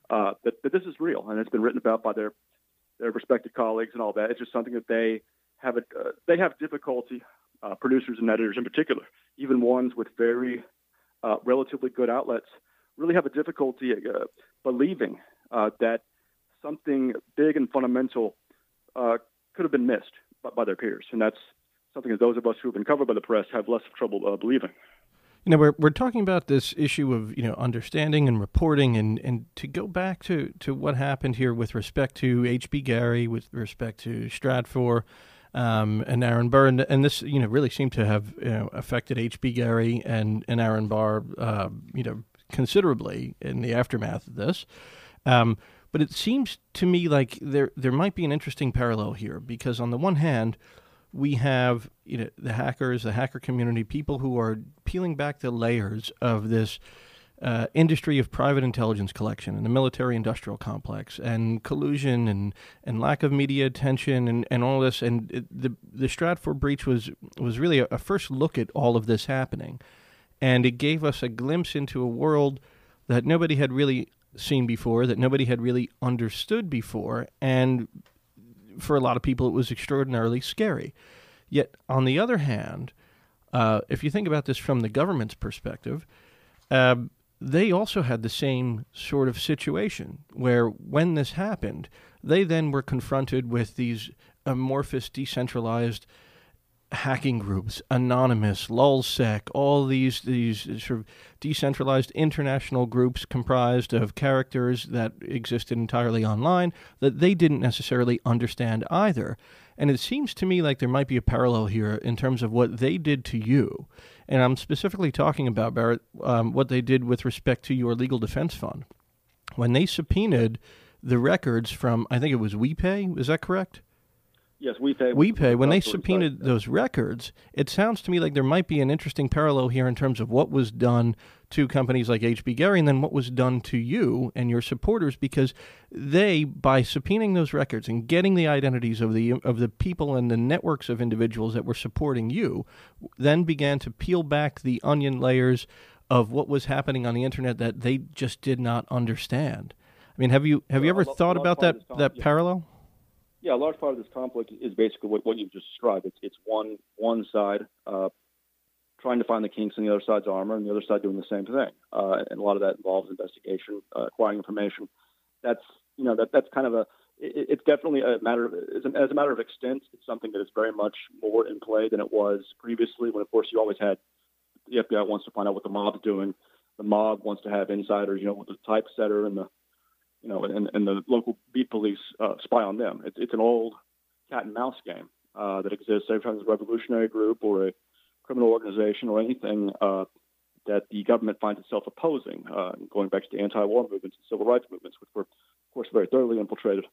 uh, that, that this is real, and it's been written about by their their respected colleagues and all that. It's just something that they have a, uh, they have difficulty, uh, producers and editors in particular, even ones with very uh, relatively good outlets, really have a difficulty uh, believing uh, that something big and fundamental uh, could have been missed by, by their peers, and that's something that those of us who have been covered by the press have less trouble uh, believing. You know, we're we're talking about this issue of, you know, understanding and reporting, and, and to go back to, to what happened here with respect to H B. Gary, with respect to Stratfor, um, and Aaron Burr, and, and this, you know, really seemed to have, you know, affected H B. Gary and, and Aaron Burr, uh, you know, considerably in the aftermath of this. Um, but it seems to me like there there might be an interesting parallel here, because on the one hand, we have, you know, the hackers, the hacker community, people who are peeling back the layers of this uh, industry of private intelligence collection and the military-industrial complex and collusion and, and lack of media attention and, and all this. And it, the the Stratfor breach was was really a, a first look at all of this happening, and it gave us a glimpse into a world that nobody had really seen before, that nobody had really understood before, and for a lot of people, it was extraordinarily scary. Yet, on the other hand, uh, if you think about this from the government's perspective, uh, they also had the same sort of situation where when this happened, they then were confronted with these amorphous, decentralized hacking groups, Anonymous, LulzSec, all these these sort of decentralized international groups comprised of characters that existed entirely online that they didn't necessarily understand either. And it seems to me like there might be a parallel here in terms of what they did to you. And I'm specifically talking about, Barrett, um, what they did with respect to your legal defense fund. When they subpoenaed the records from, I think it was WePay, is that correct? Yes, WePay. WePay, when they subpoenaed those records, it sounds to me like there might be an interesting parallel here in terms of what was done to companies like H B. Gary and then what was done to you and your supporters, because they, by subpoenaing those records and getting the identities of the of the people and the networks of individuals that were supporting you, then began to peel back the onion layers of what was happening on the internet that they just did not understand. I mean, have you have you ever Well, a lo- thought a lot about of that this that con- yeah. parallel? Yeah, a large part of this conflict is basically what, what you've just described. It's it's one one side uh, trying to find the kinks in the other side's armor, and the other side doing the same thing. Uh, and a lot of that involves investigation, uh, acquiring information. That's you know that that's kind of a it, it's definitely a matter of, as a, as a matter of extent. It's something that is very much more in play than it was previously. When of course you always had the F B I wants to find out what the mob's doing. The mob wants to have insiders, you know, with the typesetter and the you know, and, and the local beat police uh, spy on them. It's, it's an old cat and mouse game uh, that exists every time there's a revolutionary group or a criminal organization or anything uh, that the government finds itself opposing, uh, going back to the anti-war movements and civil rights movements, which were, of course, very thoroughly infiltrated.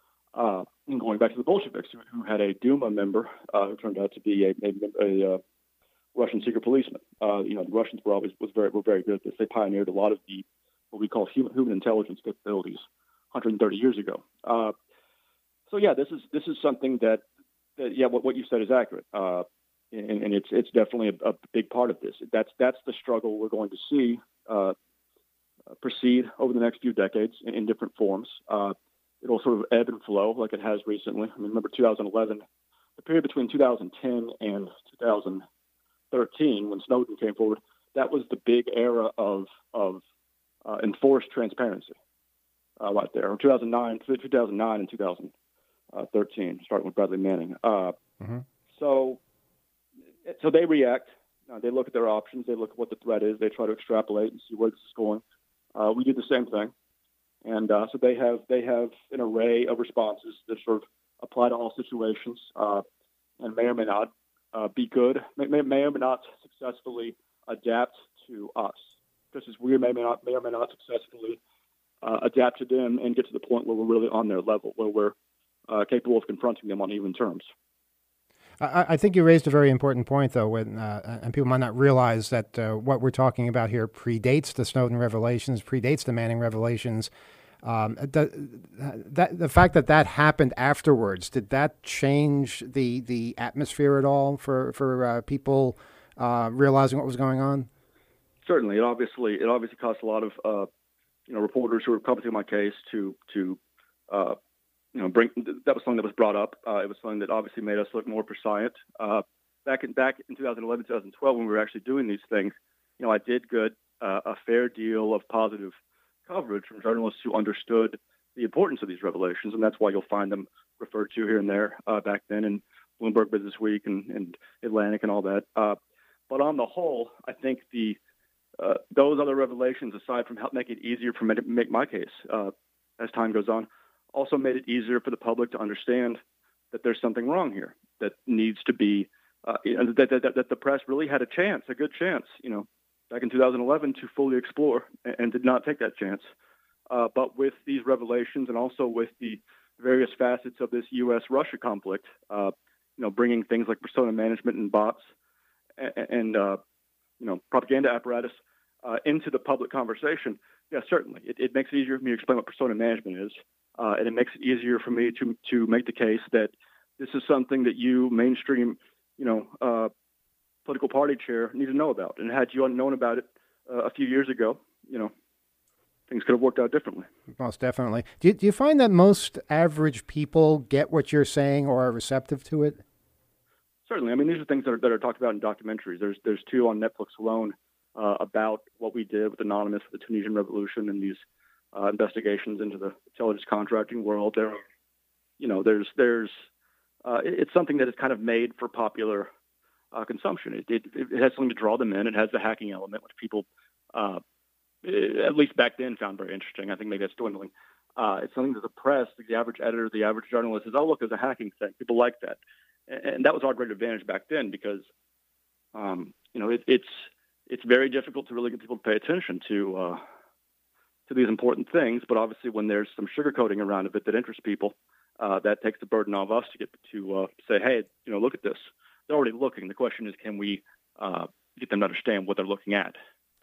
Uh, and going back to the Bolsheviks, who, who had a Duma member uh, who turned out to be a, a, a uh, Russian secret policeman. Uh, you know, the Russians were always was very were very good at this. They pioneered a lot of the what we call human, human intelligence capabilities one hundred thirty years ago. Uh, so yeah, this is this is something that, that yeah, what, what you said is accurate, uh, and, and it's it's definitely a, a big part of this. That's that's the struggle we're going to see uh, proceed over the next few decades in, in different forms. Uh, it'll sort of ebb and flow like it has recently. I mean, remember two thousand eleven, the period between two thousand ten and two thousand thirteen, when Snowden came forward. That was the big era of of Uh, enforced transparency uh, right there. two thousand nine, two thousand nine and two thousand thirteen, starting with Bradley Manning. Uh, Mm-hmm. So so they react. Uh, they look at their options. They look at what the threat is. They try to extrapolate and see where this is going. Uh, we do the same thing. And uh, so they have they have an array of responses that sort of apply to all situations uh, and may or may not uh, be good, may, may, may or may not successfully adapt to us. Just as we may, may not may or may not successfully uh, adapt to them and get to the point where we're really on their level, where we're uh, capable of confronting them on even terms. I, I think you raised a very important point, though, when, uh, and people might not realize that uh, what we're talking about here predates the Snowden revelations, predates the Manning revelations. Um, the, that, the fact that that happened afterwards, did that change the, the atmosphere at all for, for uh, people uh, realizing what was going on? Certainly, it obviously it obviously caused a lot of uh, you know, reporters who were covering my case to to uh, you know bring that was something that was brought up. Uh, it was something that obviously made us look more prescient. Uh, back in back in twenty eleven, twenty twelve, when we were actually doing these things, you know, I did get uh, a fair deal of positive coverage from journalists who understood the importance of these revelations, and that's why you'll find them referred to here and there uh, back then in Bloomberg Business Week and, and Atlantic and all that. Uh, but on the whole, I think the uh, those other revelations, aside from help make it easier for me to make my case uh, as time goes on, also made it easier for the public to understand that there's something wrong here that needs to be uh, that, that, that the press really had a chance, a good chance, you know, back in two thousand eleven to fully explore and, and did not take that chance. Uh, but with these revelations and also with the various facets of this U S Russia conflict, uh, you know, bringing things like persona management and bots and, and uh, you know, propaganda apparatus uh, into the public conversation, yeah, certainly. It, it makes it easier for me to explain what persona management is, uh, and it makes it easier for me to to make the case that this is something that you, mainstream, you know, uh, political party chair, need to know about. And had you known about it uh, a few years ago, you know, things could have worked out differently. Most definitely. Do you, do you find that most average people get what you're saying or are receptive to it? Certainly. I mean, these are things that are, that are talked about in documentaries. There's there's two on Netflix alone uh, about what we did with Anonymous for the Tunisian Revolution and these uh, investigations into the intelligence contracting world. There, are, you know, there's there's uh, it's something that is kind of made for popular uh, consumption. It, it it has something to draw them in. It has the hacking element, which people, uh, at least back then, found very interesting. I think maybe that's dwindling. Uh, it's something that the press, the average editor, the average journalist says, "Oh, look, there's a hacking thing." People like that. And that was our great advantage back then because, um, you know, it, it's it's very difficult to really get people to pay attention to uh, to these important things. But obviously, when there's some sugarcoating around a bit that interests people, uh, that takes the burden off us to get to uh, say, hey, you know, look at this. They're already looking. The question is, can we uh, get them to understand what they're looking at?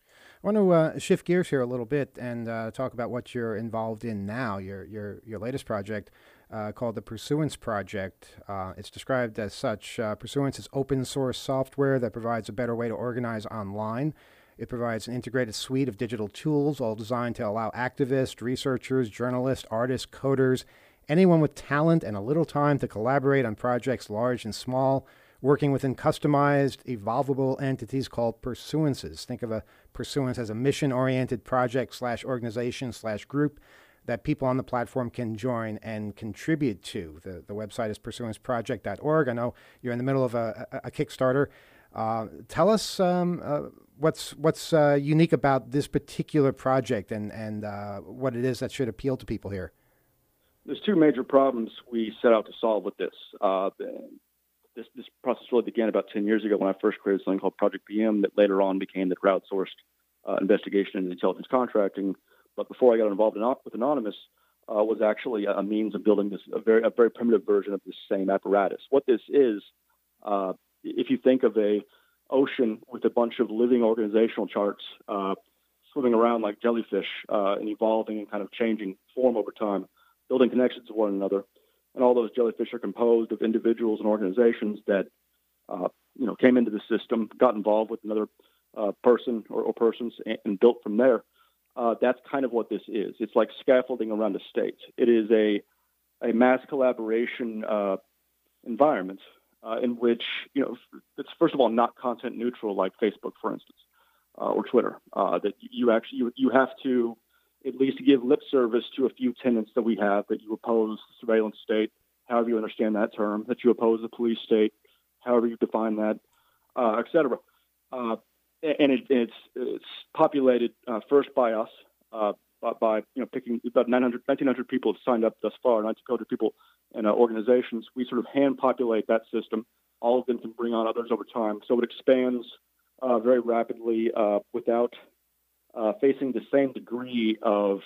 I want to uh, shift gears here a little bit and uh, talk about what you're involved in now. Your your your latest project. Uh, called the Pursuance Project. Uh, it's described as such. Uh, Pursuance is open source software that provides a better way to organize online. It provides an integrated suite of digital tools, all designed to allow activists, researchers, journalists, artists, coders, anyone with talent and a little time to collaborate on projects large and small, working within customized, evolvable entities called pursuances. Think of a pursuance as a mission-oriented project slash organization slash group that people on the platform can join and contribute to. The the website is pursuance project dot org. I know you're in the middle of a, a, a Kickstarter. Uh, tell us um, uh, what's what's uh, unique about this particular project and, and uh, what it is that should appeal to people here. There's two major problems we set out to solve with this. Uh, this, this process really began about ten years ago when I first created something called Project P M that later on became the crowdsourced uh, investigation into intelligence contracting. But before I got involved in, with Anonymous, uh, was actually a means of building this a very a very primitive version of this same apparatus. What this is, uh, if you think of a ocean with a bunch of living organizational charts uh, swimming around like jellyfish uh, and evolving and kind of changing form over time, building connections to one another, and all those jellyfish are composed of individuals and organizations that uh, you know came into the system, got involved with another uh, person or, or persons, and, and built from there. Uh, that's kind of what this is. It's like scaffolding around a state. It is a a mass collaboration uh, environment uh, in which, you know, it's first of all not content neutral like Facebook, for instance, uh, or Twitter. Uh, that you actually you, you have to at least give lip service to a few tenets that we have. That you oppose the surveillance state, however you understand that term. That you oppose the police state, however you define that, uh, et cetera. Uh, And it, it's it's populated uh, first by us, uh, by, by you know picking about nine hundred, nineteen hundred people have signed up thus far, nineteen hundred people and uh, organizations. We sort of hand populate that system. All of them can bring on others over time, so it expands uh, very rapidly uh, without uh, facing the same degree of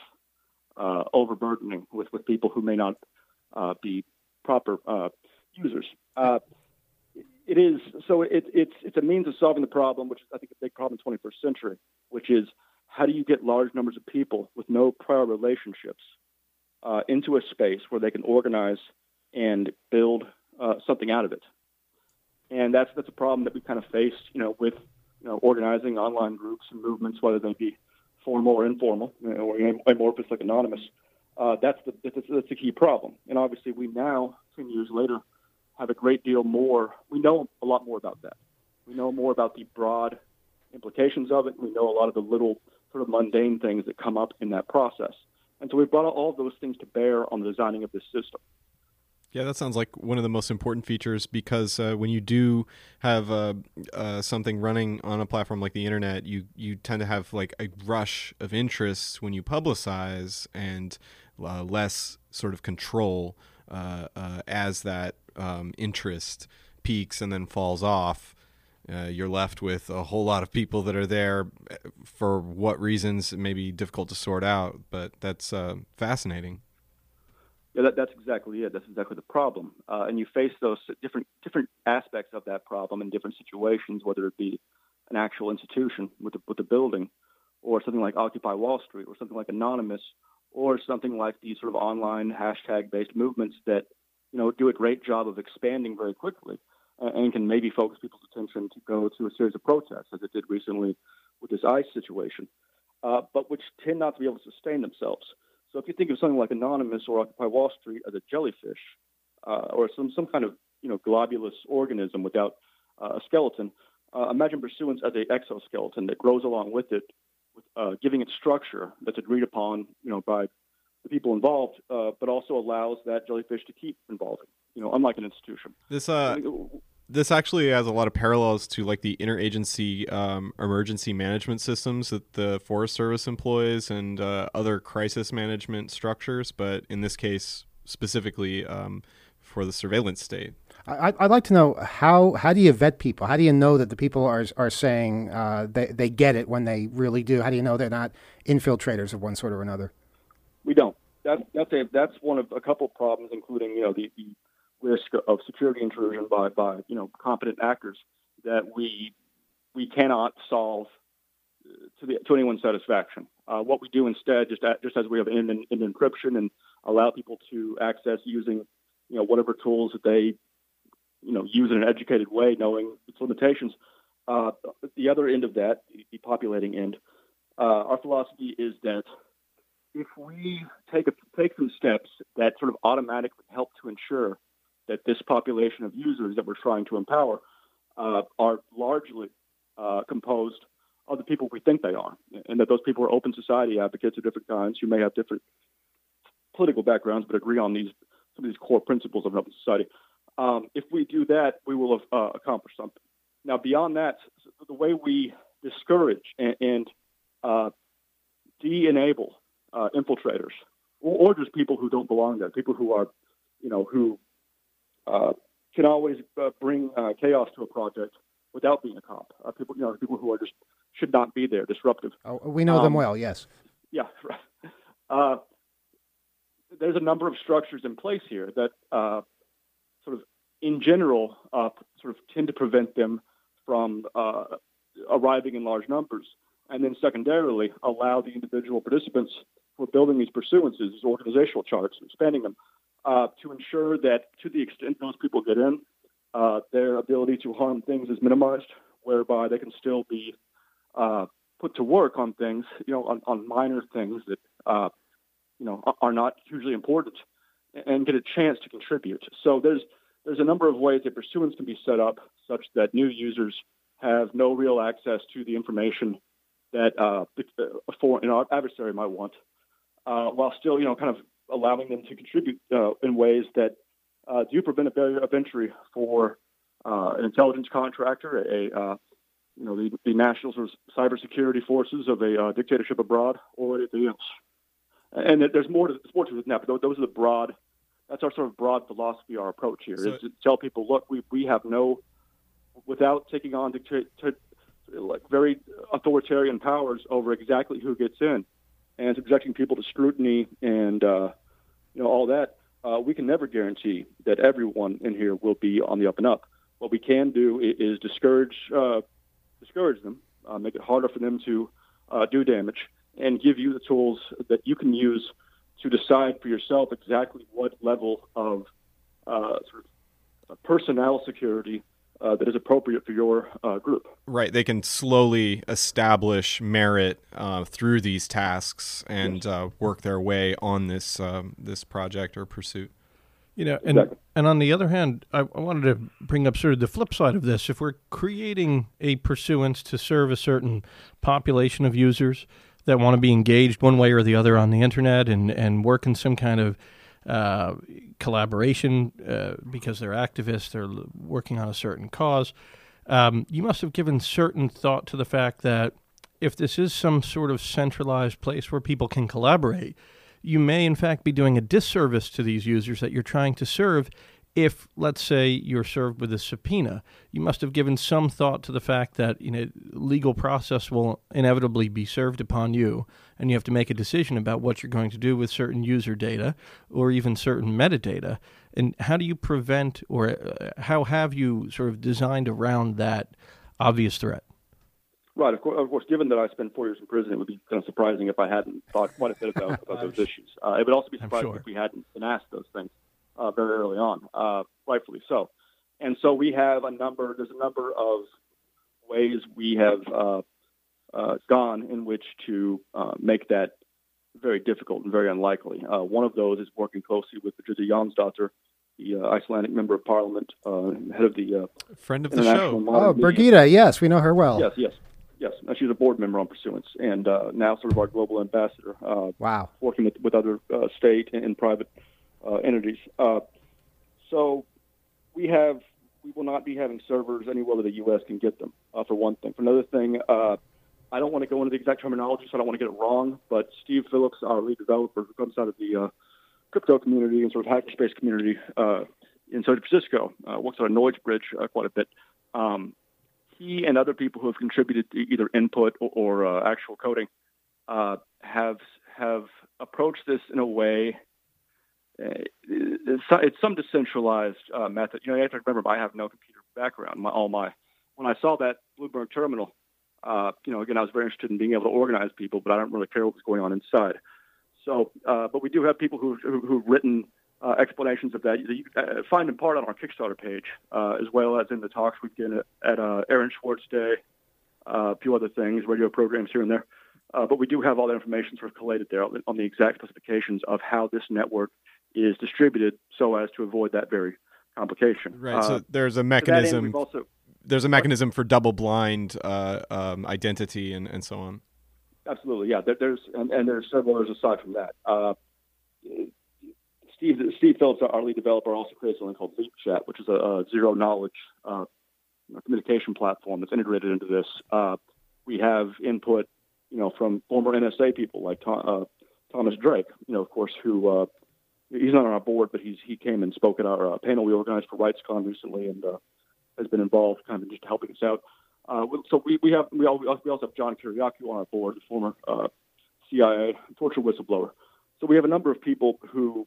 uh, overburdening with, with people who may not uh, be proper uh, users. Uh, It is so. It, it's it's a means of solving the problem, which is I think a big problem in the twenty-first century, which is how do you get large numbers of people with no prior relationships uh, into a space where they can organize and build uh, something out of it. And that's that's a problem that we kind of faced, you know, with you know organizing online groups and movements, whether they be formal or informal, you know, or amorphous like anonymous. Uh, that's the that's, that's the key problem. And obviously, we now, ten years later, have a great deal more. We know a lot more about that. We know more about the broad implications of it. We know a lot of the little sort of mundane things that come up in that process. And so we've brought all of those things to bear on the designing of this system. Yeah, that sounds like one of the most important features, because uh, when you do have uh, uh, something running on a platform like the internet, you, you tend to have like a rush of interest when you publicize, and uh, less sort of control uh, uh, as that um, interest peaks and then falls off. Uh, you're left with a whole lot of people that are there for what reasons it may be difficult to sort out, but that's uh, fascinating. Yeah, that, that's exactly it. That's exactly the problem. Uh, and you face those different different aspects of that problem in different situations, whether it be an actual institution with the, with the building, or something like Occupy Wall Street, or something like Anonymous, or something like these sort of online hashtag-based movements that, you know, do a great job of expanding very quickly uh, and can maybe focus people's attention to go to a series of protests, as it did recently with this ICE situation, uh, but which tend not to be able to sustain themselves. So if you think of something like Anonymous or Occupy Wall Street as a jellyfish, uh, or some, some kind of, you know, globulous organism without uh, a skeleton, uh, imagine Pursuance as an exoskeleton that grows along with it, with, uh, giving it structure that's agreed upon, you know, by the people involved, uh, but also allows that jellyfish to keep involving, you know, unlike an institution. This uh, this actually has a lot of parallels to like the interagency um, emergency management systems that the Forest Service employs, and uh, other crisis management structures, but in this case specifically um, for the surveillance state. I, I'd like to know how how do you vet people? How do you know that the people are are saying uh, they they get it when they really do? How do you know they're not infiltrators of one sort or another? We don't. That's that's a that's one of a couple of problems, including, you know, the, the risk of security intrusion by, by you know competent actors that we we cannot solve to the to anyone's satisfaction. Uh, what we do instead, just at, just as we have in, in, in encryption and allow people to access using, you know, whatever tools that they, you know, use in an educated way, knowing its limitations. Uh, the other end of that, the populating end, uh, our philosophy is that if we take a, take some steps that sort of automatically help to ensure that this population of users that we're trying to empower uh, are largely uh, composed of the people we think they are, and that those people are open society advocates of different kinds who may have different political backgrounds but agree on these some of these core principles of an open society. Um, if we do that, we will have uh, accomplished something. Now, beyond that, the way we discourage and, and uh, de-enable uh, infiltrators, or, or just people who don't belong there, people who are, you know, who uh, can always uh, bring uh, chaos to a project without being a cop. Uh, people, you know, people who are just should not be there, disruptive. Oh, we know um, them well, yes. Yeah, right. Uh, there's a number of structures in place here that uh, sort of, in general, uh, sort of tend to prevent them from uh, arriving in large numbers, and then secondarily allow the individual participants who are building these pursuances, these organizational charts, expanding them, uh, to ensure that to the extent those people get in, uh, their ability to harm things is minimized, whereby they can still be uh, put to work on things, you know, on, on minor things that, uh, you know, are not hugely important, and get a chance to contribute. So there's there's a number of ways that pursuance can be set up such that new users have no real access to the information that uh, a foreign, you know, adversary might want, uh, while still, you know, kind of allowing them to contribute uh, in ways that uh, do prevent a barrier of entry for uh, an intelligence contractor, a, uh, you know, the, the national sort of cybersecurity forces of a uh, dictatorship abroad, or anything else. And there's more to, there's more to it than that, but those are the broad, that's our sort of broad philosophy, our approach here, so, is to tell people, look, we, we have no, without taking on dictate, like very authoritarian powers over exactly who gets in and subjecting people to scrutiny and, uh, you know, all that, uh, we can never guarantee that everyone in here will be on the up and up. What we can do is discourage, uh, discourage them, uh, make it harder for them to uh, do damage, and give you the tools that you can use to decide for yourself exactly what level of uh, sort of personnel security uh, that is appropriate for your uh, group. Right. They can slowly establish merit uh, through these tasks and uh, work their way on this um, this project or pursuit. You know, and exactly. and on the other hand, I, I wanted to bring up sort of the flip side of this. If we're creating a pursuance to serve a certain population of users that want to be engaged one way or the other on the internet and, and work in some kind of uh, collaboration uh, because they're activists, they're working on a certain cause, um, you must have given certain thought to the fact that if this is some sort of centralized place where people can collaborate, you may, in fact, be doing a disservice to these users that you're trying to serve if, let's say, you're served with a subpoena. You must have given some thought to the fact that, you know, legal process will inevitably be served upon you, and you have to make a decision about what you're going to do with certain user data or even certain metadata. And how do you prevent, or uh, how have you sort of designed around that obvious threat? Right, of course, of course, given that I spent four years in prison, it would be kind of surprising if I hadn't thought quite a bit about, about those issues. Uh, it would also be surprising sure. if we hadn't been asked those things uh, very early on, uh, rightfully so. And so we have a number, there's a number of ways we have uh, uh, gone in which to uh, make that very difficult and very unlikely. Uh, one of those is working closely with Birgitta Jonsdottir, the uh, Icelandic member of parliament, uh, head of the uh, friend of the show. Oh, Birgitta, yes, we know her well. Yes, yes. Yes, she's a board member on Pursuance, and uh, now sort of our global ambassador. Uh, wow. Working with, with other uh, state and, and private uh, entities. Uh, so we have, we will not be having servers anywhere where the U S can get them, uh, for one thing. For another thing, uh, I don't want to go into the exact terminology, so I don't want to get it wrong, but Steve Phillips, our lead developer, who comes out of the uh, crypto community and sort of hackerspace community uh, in San Francisco, uh, works out of Noidsbridge uh, quite a bit. Um, He and other people who have contributed to either input or, or uh, actual coding uh, have have approached this in a way. Uh, it's, it's some decentralized uh, method. You know, you have to remember, I have no computer background. My, all my when I saw that Bloomberg terminal, uh, you know, again, I was very interested in being able to organize people, but I don't really care what was going on inside. So, uh, but we do have people who, who who've written Uh, explanations of that. You uh, find in part on our Kickstarter page, uh, as well as in the talks we've given at, at uh, Aaron Schwartz Day, uh, a few other things, radio programs here and there. Uh, but we do have all that information sort of collated there on the exact specifications of how this network is distributed so as to avoid that very complication. Right. Uh, so there's a mechanism. End, also, there's a mechanism for double-blind uh, um, identity and, and so on. Absolutely. Yeah. There, there's and, and there's several others aside from that. Uh, Steve, Steve Phillips, our lead developer, also creates something called LeapChat, which is a, a zero-knowledge uh, communication platform that's integrated into this. Uh, we have input, you know, from former N S A people like Tom, uh, Thomas Drake, you know, of course, who uh, he's not on our board, but he's he came and spoke at our uh, panel we organized for RightsCon recently and uh, has been involved, kind of just helping us out. Uh, so we, we have we also have John Kiriakou on our board, the former uh, C I A torture whistleblower. So we have a number of people who,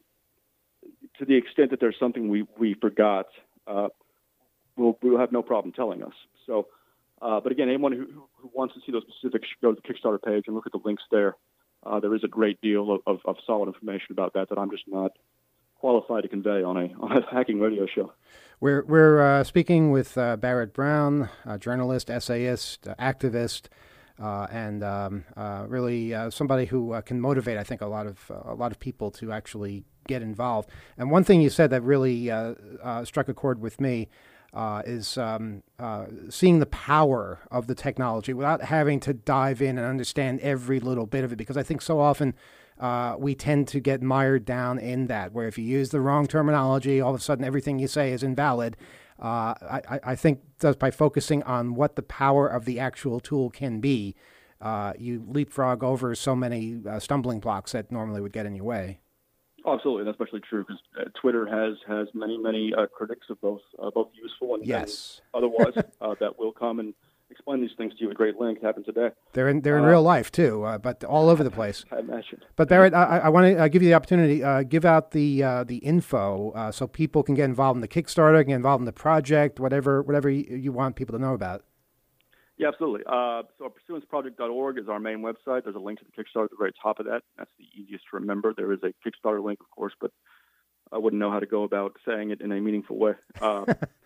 to the extent that there's something we, we forgot, uh, we'll, we'll have no problem telling us. So, uh, but again, anyone who, who wants to see those specifics should go to the Kickstarter page and look at the links there. Uh, there is a great deal of, of, of solid information about that that I'm just not qualified to convey on a, on a hacking radio show. We're, we're uh, speaking with uh, Barrett Brown, a journalist, essayist, uh, activist, Uh, and um, uh, really uh, somebody who uh, can motivate, I think, a lot of uh, a lot of people to actually get involved. And one thing you said that really uh, uh, struck a chord with me uh, is um, uh, seeing the power of the technology without having to dive in and understand every little bit of it. Because I think so often uh, we tend to get mired down in that, where if you use the wrong terminology, all of a sudden everything you say is invalid. Uh, I, I think just by focusing on what the power of the actual tool can be, uh, you leapfrog over so many uh, stumbling blocks that normally would get in your way. Oh, absolutely, that's especially true because uh, Twitter has has many many uh, critics of both uh, both useful and, yes. and otherwise uh, that will come and explain these things to you at great length. It happens today. They're in they're in uh, real life too, uh, but all over the place. I imagine. But Barrett, I, I want to uh, give you the opportunity. Uh, give out the uh, the info uh, so people can get involved in the Kickstarter, get involved in the project, whatever whatever you, you want people to know about. Yeah, absolutely. Uh, so pursuance project dot org is our main website. There's a link to the Kickstarter at the very top of that. That's the easiest to remember. There is a Kickstarter link, of course, but I wouldn't know how to go about saying it in a meaningful way. Uh,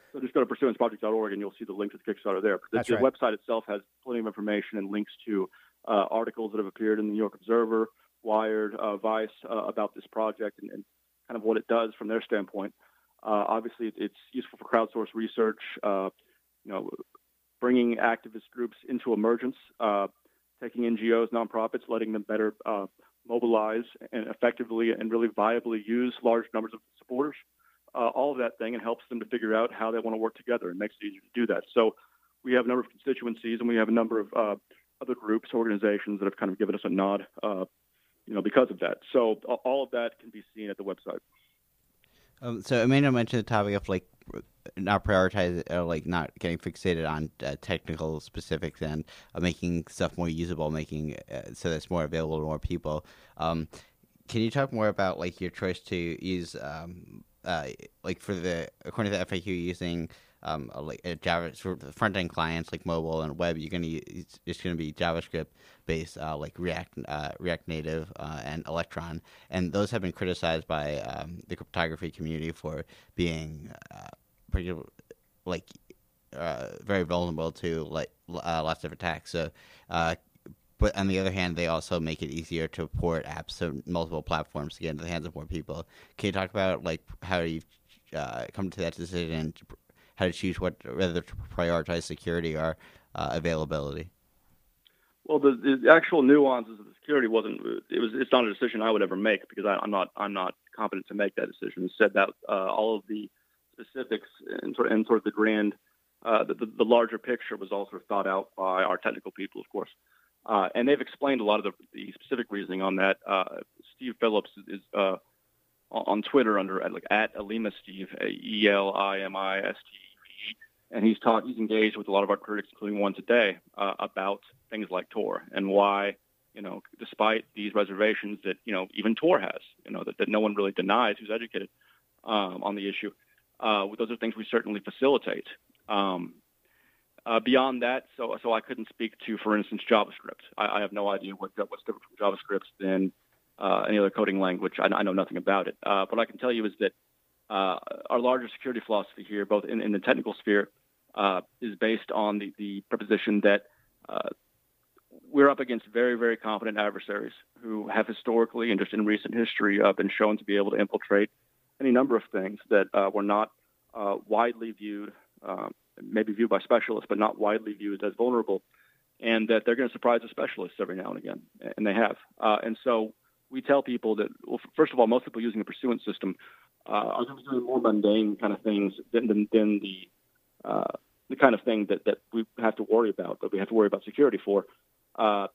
So just go to pursuance project dot org and you'll see the link to the Kickstarter there. The, That's the right. website itself has plenty of information and links to uh, articles that have appeared in the New York Observer, Wired, uh, Vice uh, about this project and, and kind of what it does from their standpoint. Uh, obviously, it's useful for crowdsourced research, uh, you know, bringing activist groups into emergence, uh, taking N G Os, nonprofits, letting them better uh, mobilize and effectively and really viably use large numbers of supporters. Uh, all of that thing, and helps them to figure out how they want to work together and makes it easier to do that. So we have a number of constituencies and we have a number of uh, other groups, organizations that have kind of given us a nod, uh, you know, because of that. So all of that can be seen at the website. Um, so Amanda mentioned the topic of like not prioritizing, or like not getting fixated on uh, technical specifics and uh, making stuff more usable, making uh, so that's more available to more people. Um, can you talk more about like your choice to use, um, uh, like for the according to the F A Q, using um, a, like a Java for front end clients like mobile and web? You're gonna use, it's going to be JavaScript based, uh, like React, uh, React Native, uh, and Electron, and those have been criticized by um, the cryptography community for being uh, pretty, like uh, very vulnerable to like uh, lots of attacks. So, uh, but on the other hand, they also make it easier to port apps to multiple platforms to get into the hands of more people. Can you talk about like how you uh, come to that decision and how to choose what whether to prioritize security or uh, availability? Well, the, the actual nuances of the security wasn't. It was. It's not a decision I would ever make because I, I'm not. I'm not competent to make that decision. Instead, that uh, all of the specifics and sort of, and sort of the grand, uh, the, the, the larger picture was all sort of thought out by our technical people, of course, uh, and they've explained a lot of the, the specific reasoning on that. Uh, Steve Phillips is, is uh, on Twitter under like at Elima Steve, E L I M I S T E V E, and he's taught. He's engaged with a lot of our critics, including one today, uh, about things like Tor and why, you know, despite these reservations that, you know, even Tor has, you know, that, that no one really denies who's educated um, on the issue, uh, those are things we certainly facilitate. Um, uh, beyond that, so so I couldn't speak to, for instance, JavaScript. I, I have no idea what what's different from JavaScript than uh, any other coding language. I, I know nothing about it. Uh, what I can tell you is that uh, our larger security philosophy here, both in, in the technical sphere, uh, is based on the, the proposition that uh, we're up against very, very competent adversaries who have historically and just in recent history uh, been shown to be able to infiltrate any number of things that uh, were not uh, widely viewed, um, maybe viewed by specialists, but not widely viewed as vulnerable, and that they're going to surprise the specialists every now and again, and they have. Uh, and so we tell people that, well, first of all, most people using the pursuance system uh, are going to be doing more mundane kind of things than, than, than the uh, the kind of thing that, that we have to worry about, that we have to worry about security for. Uh,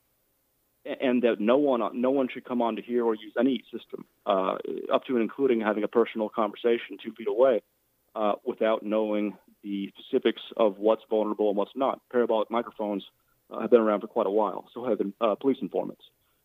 and that no one no one should come on to here or use any system, uh, up to and including having a personal conversation two feet away, uh, without knowing the specifics of what's vulnerable and what's not. Parabolic microphones uh, have been around for quite a while, so have been uh, police informants.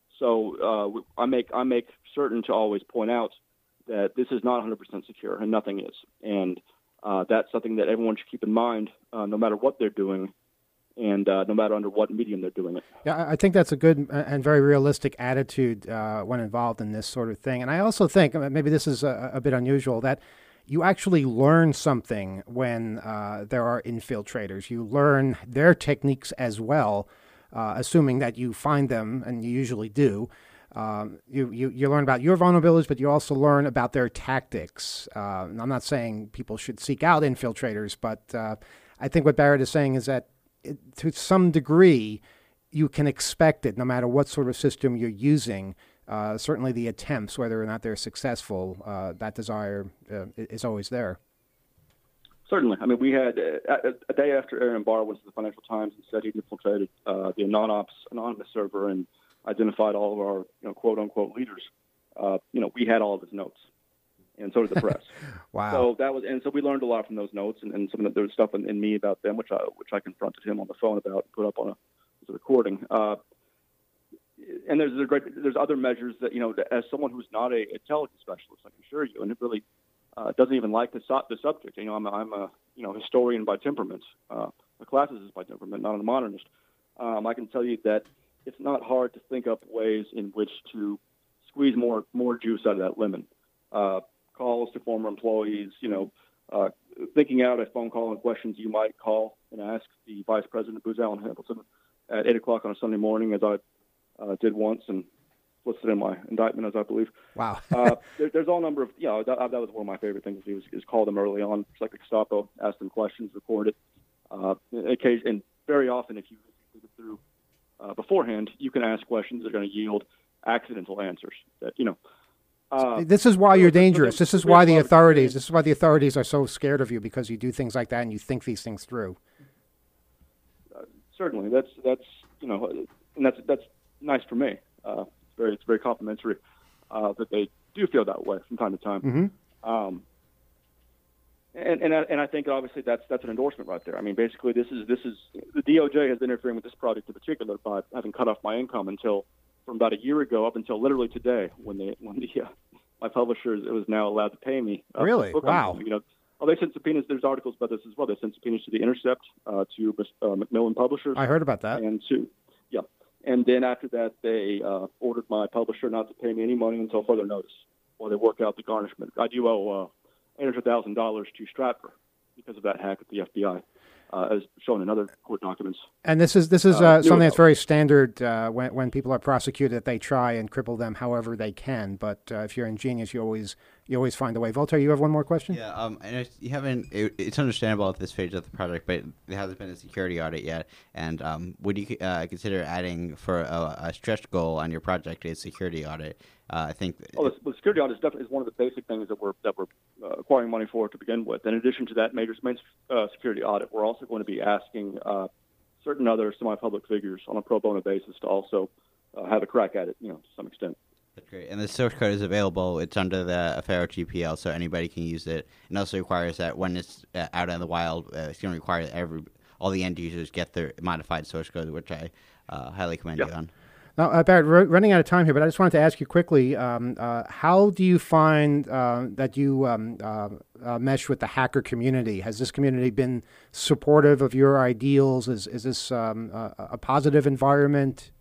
So uh, I make I make certain to always point out that this is not one hundred percent secure, and nothing is. And uh, that's something that everyone should keep in mind, uh, no matter what they're doing, and uh, no matter under what medium they're doing it. Yeah, I think that's a good and very realistic attitude uh, when involved in this sort of thing. And I also think, maybe this is a, a bit unusual, that you actually learn something when uh, there are infiltrators. You learn their techniques as well, uh, assuming that you find them, and you usually do. Um, you, you, you learn about your vulnerabilities, but you also learn about their tactics. Uh, and I'm not saying people should seek out infiltrators, but uh, I think what Barrett is saying is that it, to some degree, you can expect it no matter what sort of system you're using. Uh, certainly the attempts, whether or not they're successful, uh, that desire uh, is always there. Certainly. I mean, we had uh, a day after Aaron Barr went to the Financial Times and said he'd infiltrated uh, the Anonops anonymous server and identified all of our, you know, quote unquote leaders. Uh, you know, we had all of his notes, and so did the press. Wow. So that was, and so we learned a lot from those notes, and, and some of the, there was stuff in, in me about them, which I which I confronted him on the phone about, and put up on a, a recording. Uh, and there's a great, there's other measures that, you know, as someone who's not a intelligence specialist, I can assure you, and it really uh, doesn't even like the, the subject. You know, I'm a, I'm a you know historian by temperament, uh, a classicist by temperament, not a modernist. Um, I can tell you that it's not hard to think up ways in which to squeeze more more juice out of that lemon. Uh, calls to former employees, you know, uh, thinking out a phone call and questions you might call and ask the Vice President, Booz Allen Hamilton, at eight o'clock on a Sunday morning, as I uh, did once and listed in my indictment, as I believe. Wow. uh, there, there's all number of, you know, that, that was one of my favorite things to do is, is call them early on, just like the Gestapo, ask them questions, record it. Uh, occasion, and very often, if you think it through uh, beforehand, you can ask questions that are going to yield accidental answers. That, you know, uh, This is why you're dangerous. This is why the there's- authorities. This is why the authorities are so scared of you, because you do things like that and you think these things through. Certainly, that's that's you know, and that's that's nice for me. Uh, it's very it's very complimentary uh, that they do feel that way from time to time. Mm-hmm. Um, and and I, and I think obviously that's that's an endorsement right there. I mean, basically, this is this is the D O J has been interfering with this project in particular by having cut off my income until from about a year ago up until literally today when they when the uh, my publishers it was now allowed to pay me. Uh, Really? for the book I'm Wow. doing. You know. Oh, they sent subpoenas. There's articles about this as well. They sent subpoenas to the Intercept, uh, to uh, Macmillan Publishers. I heard about that. And to, yeah. And then after that, they uh, ordered my publisher not to pay me any money until further notice while they work out the garnishment. I do owe uh, eight hundred thousand dollars to Stratfor because of that hack at the F B I, uh, as shown in other court documents. And this is this is Uh, uh, knew something that's about. very standard uh, when when people are prosecuted. That they try and cripple them however they can. But uh, if you're ingenious, you always you always find a way. Voltaire, you have one more question? Yeah, um, I know you haven't. It, it's understandable at this phase of the project, but there hasn't been a security audit yet. And um, would you uh, consider adding for a, a stretch goal on your project a security audit? Uh, I think. Oh, the, the security audit is definitely is one of the basic things that we're that we're uh, acquiring money for to begin with. In addition to that major main, uh, security audit, we're also going to be asking uh, certain other semi-public figures on a pro bono basis to also uh, have a crack at it, you know, to some extent. That's great. And the source code is available. It's under the Affero G P L, so anybody can use it. And also requires that when it's uh, out in the wild, uh, it's going to require that every all the end users get their modified source code, which I uh, highly commend you on. Now, uh, Barrett, we're running out of time here, but I just wanted to ask you quickly, um, uh, how do you find uh, that you um, uh, uh, mesh with the hacker community? Has this community been supportive of your ideals? Is, is this um, a, a positive environment?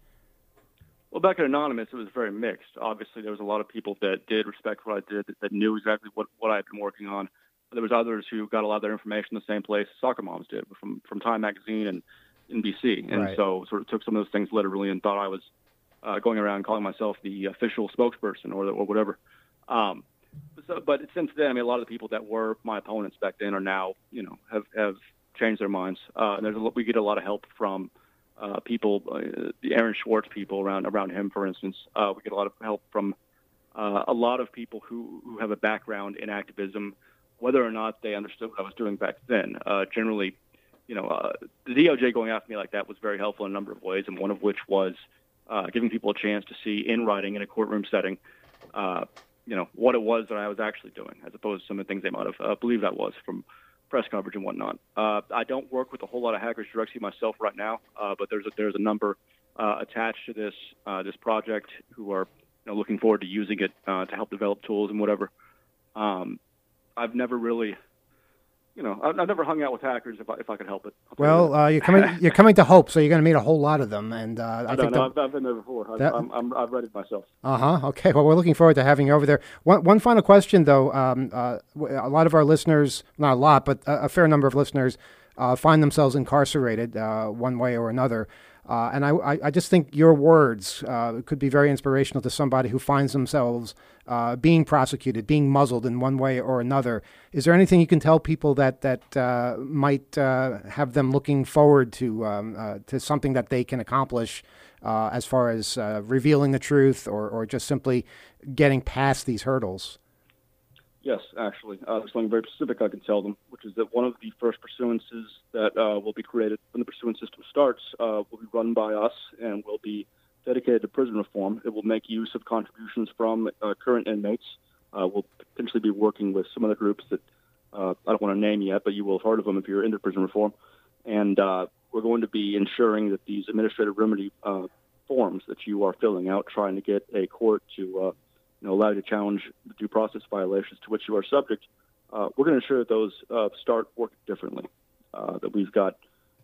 Well, back at Anonymous, it was very mixed. Obviously, there was a lot of people that did respect what I did, that, that knew exactly what, what I had been working on. But there was others who got a lot of their information in the same place Soccer Moms did, from, from Time Magazine and N B C. And Right. so sort of took some of those things literally and thought I was uh, going around calling myself the official spokesperson or, or whatever. Um, so, but since then, I mean, a lot of the people that were my opponents back then are now, you know, have, have changed their minds. Uh, and there's a, we get a lot of help from uh, people, uh, the Aaron Schwartz people around around him, for instance. Uh, we get a lot of help from uh, a lot of people who, who have a background in activism, whether or not they understood what I was doing back then. Uh, generally, you know, uh, the D O J going after me like that was very helpful in a number of ways, and one of which was uh, giving people a chance to see in writing in a courtroom setting, uh, you know, what it was that I was actually doing, as opposed to some of the things they might have uh, believed I was from press coverage and whatnot. Uh, I don't work with a whole lot of hackers directly myself right now, uh, but there's a, there's a number uh, attached to this uh, this project who are you know, looking forward to using it uh, to help develop tools and whatever. Um, I've never really, you know, I've, I've never hung out with hackers if I, if I could help it. I'll tell you Well, that. uh, you're coming. You're coming to Hope, so you're going to meet a whole lot of them, and uh, I, I think don't know. the- I've, I've been there before. I've, that- I'm, I'm, I've read it myself. Uh huh. Okay. Well, we're looking forward to having you over there. One, one final question, though. Um, uh, w- a lot of our listeners, not a lot, but a, a fair number of listeners, uh, find themselves incarcerated uh, one way or another. Uh, and I, I, I just think your words uh, could be very inspirational to somebody who finds themselves uh, being prosecuted, being muzzled in one way or another. Is there anything you can tell people that that uh, might uh, have them looking forward to um, uh, to something that they can accomplish uh, as far as uh, revealing the truth, or, or just simply getting past these hurdles? Yes, actually. Uh, there's something very specific I can tell them, which is that one of the first pursuances that uh, will be created when the pursuance system starts uh, will be run by us and will be dedicated to prison reform. It will make use of contributions from uh, current inmates. Uh, we'll potentially be working with some other groups that uh, I don't want to name yet, but you will have heard of them if you're into prison reform. And uh, we're going to be ensuring that these administrative remedy uh, forms that you are filling out, trying to get a court to uh, you know, allow you to challenge the due process violations to which you are subject, uh, we're going to ensure that those uh, start working differently, uh, that we've got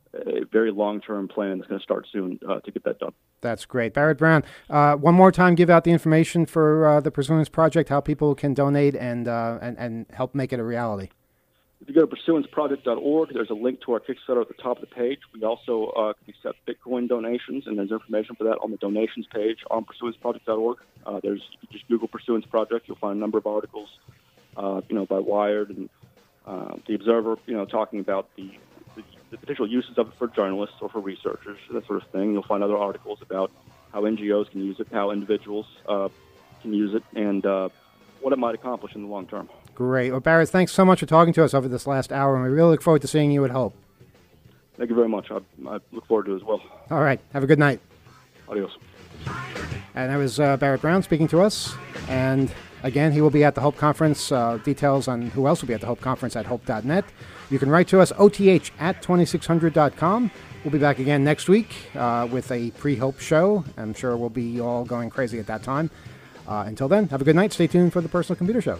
a very long-term plan that's going to start soon uh, to get that done. That's great. Barrett Brown, uh, one more time, give out the information for uh, the Pursuance Project, how people can donate and, uh, and, and help make it a reality. If you go to pursuance project dot org, there's a link to our Kickstarter at the top of the page. We also uh, can accept Bitcoin donations, and there's information for that on the donations page on pursuance project dot org. Uh, there's you can just Google Pursuance Project. You'll find a number of articles, uh, you know, by Wired and uh, the Observer, you know, talking about the, the, the potential uses of it for journalists or for researchers, that sort of thing. You'll find other articles about how N G Os can use it, how individuals uh, can use it, and uh, what it might accomplish in the long term. Great. Well, Barrett, thanks so much for talking to us over this last hour, and we really look forward to seeing you at Hope. Thank you very much. I, I look forward to it as well. All right. Have a good night. Adios. And that was uh, Barrett Brown speaking to us. And again, he will be at the Hope Conference. Uh, details on who else will be at the Hope Conference at hope dot net. You can write to us, O T H at twenty-six hundred dot com. We'll be back again next week uh, with a pre-Hope show. I'm sure we'll be all going crazy at that time. Uh, until then, have a good night. Stay tuned for the Personal Computer Show.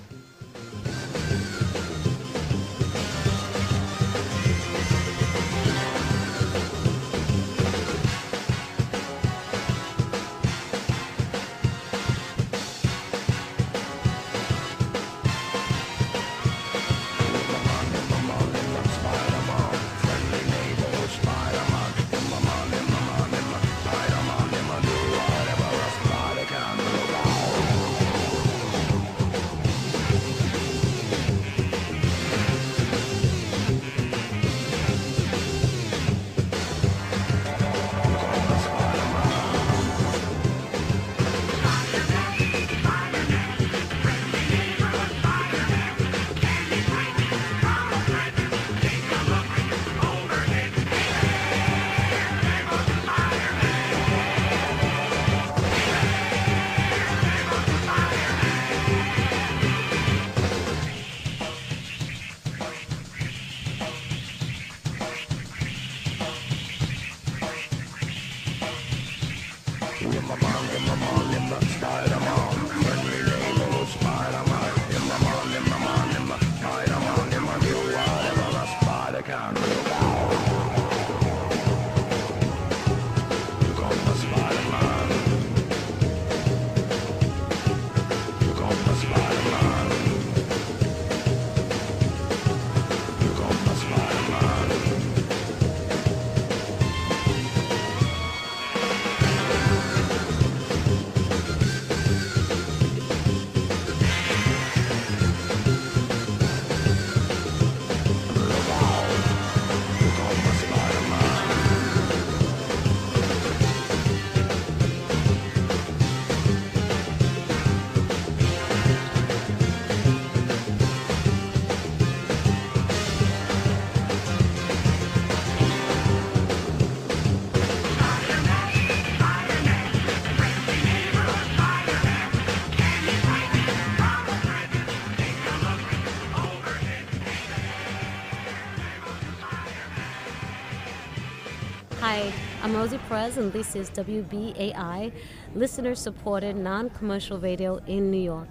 Hi, I'm Rosie Perez, and this is W B A I, listener-supported non-commercial radio in New York.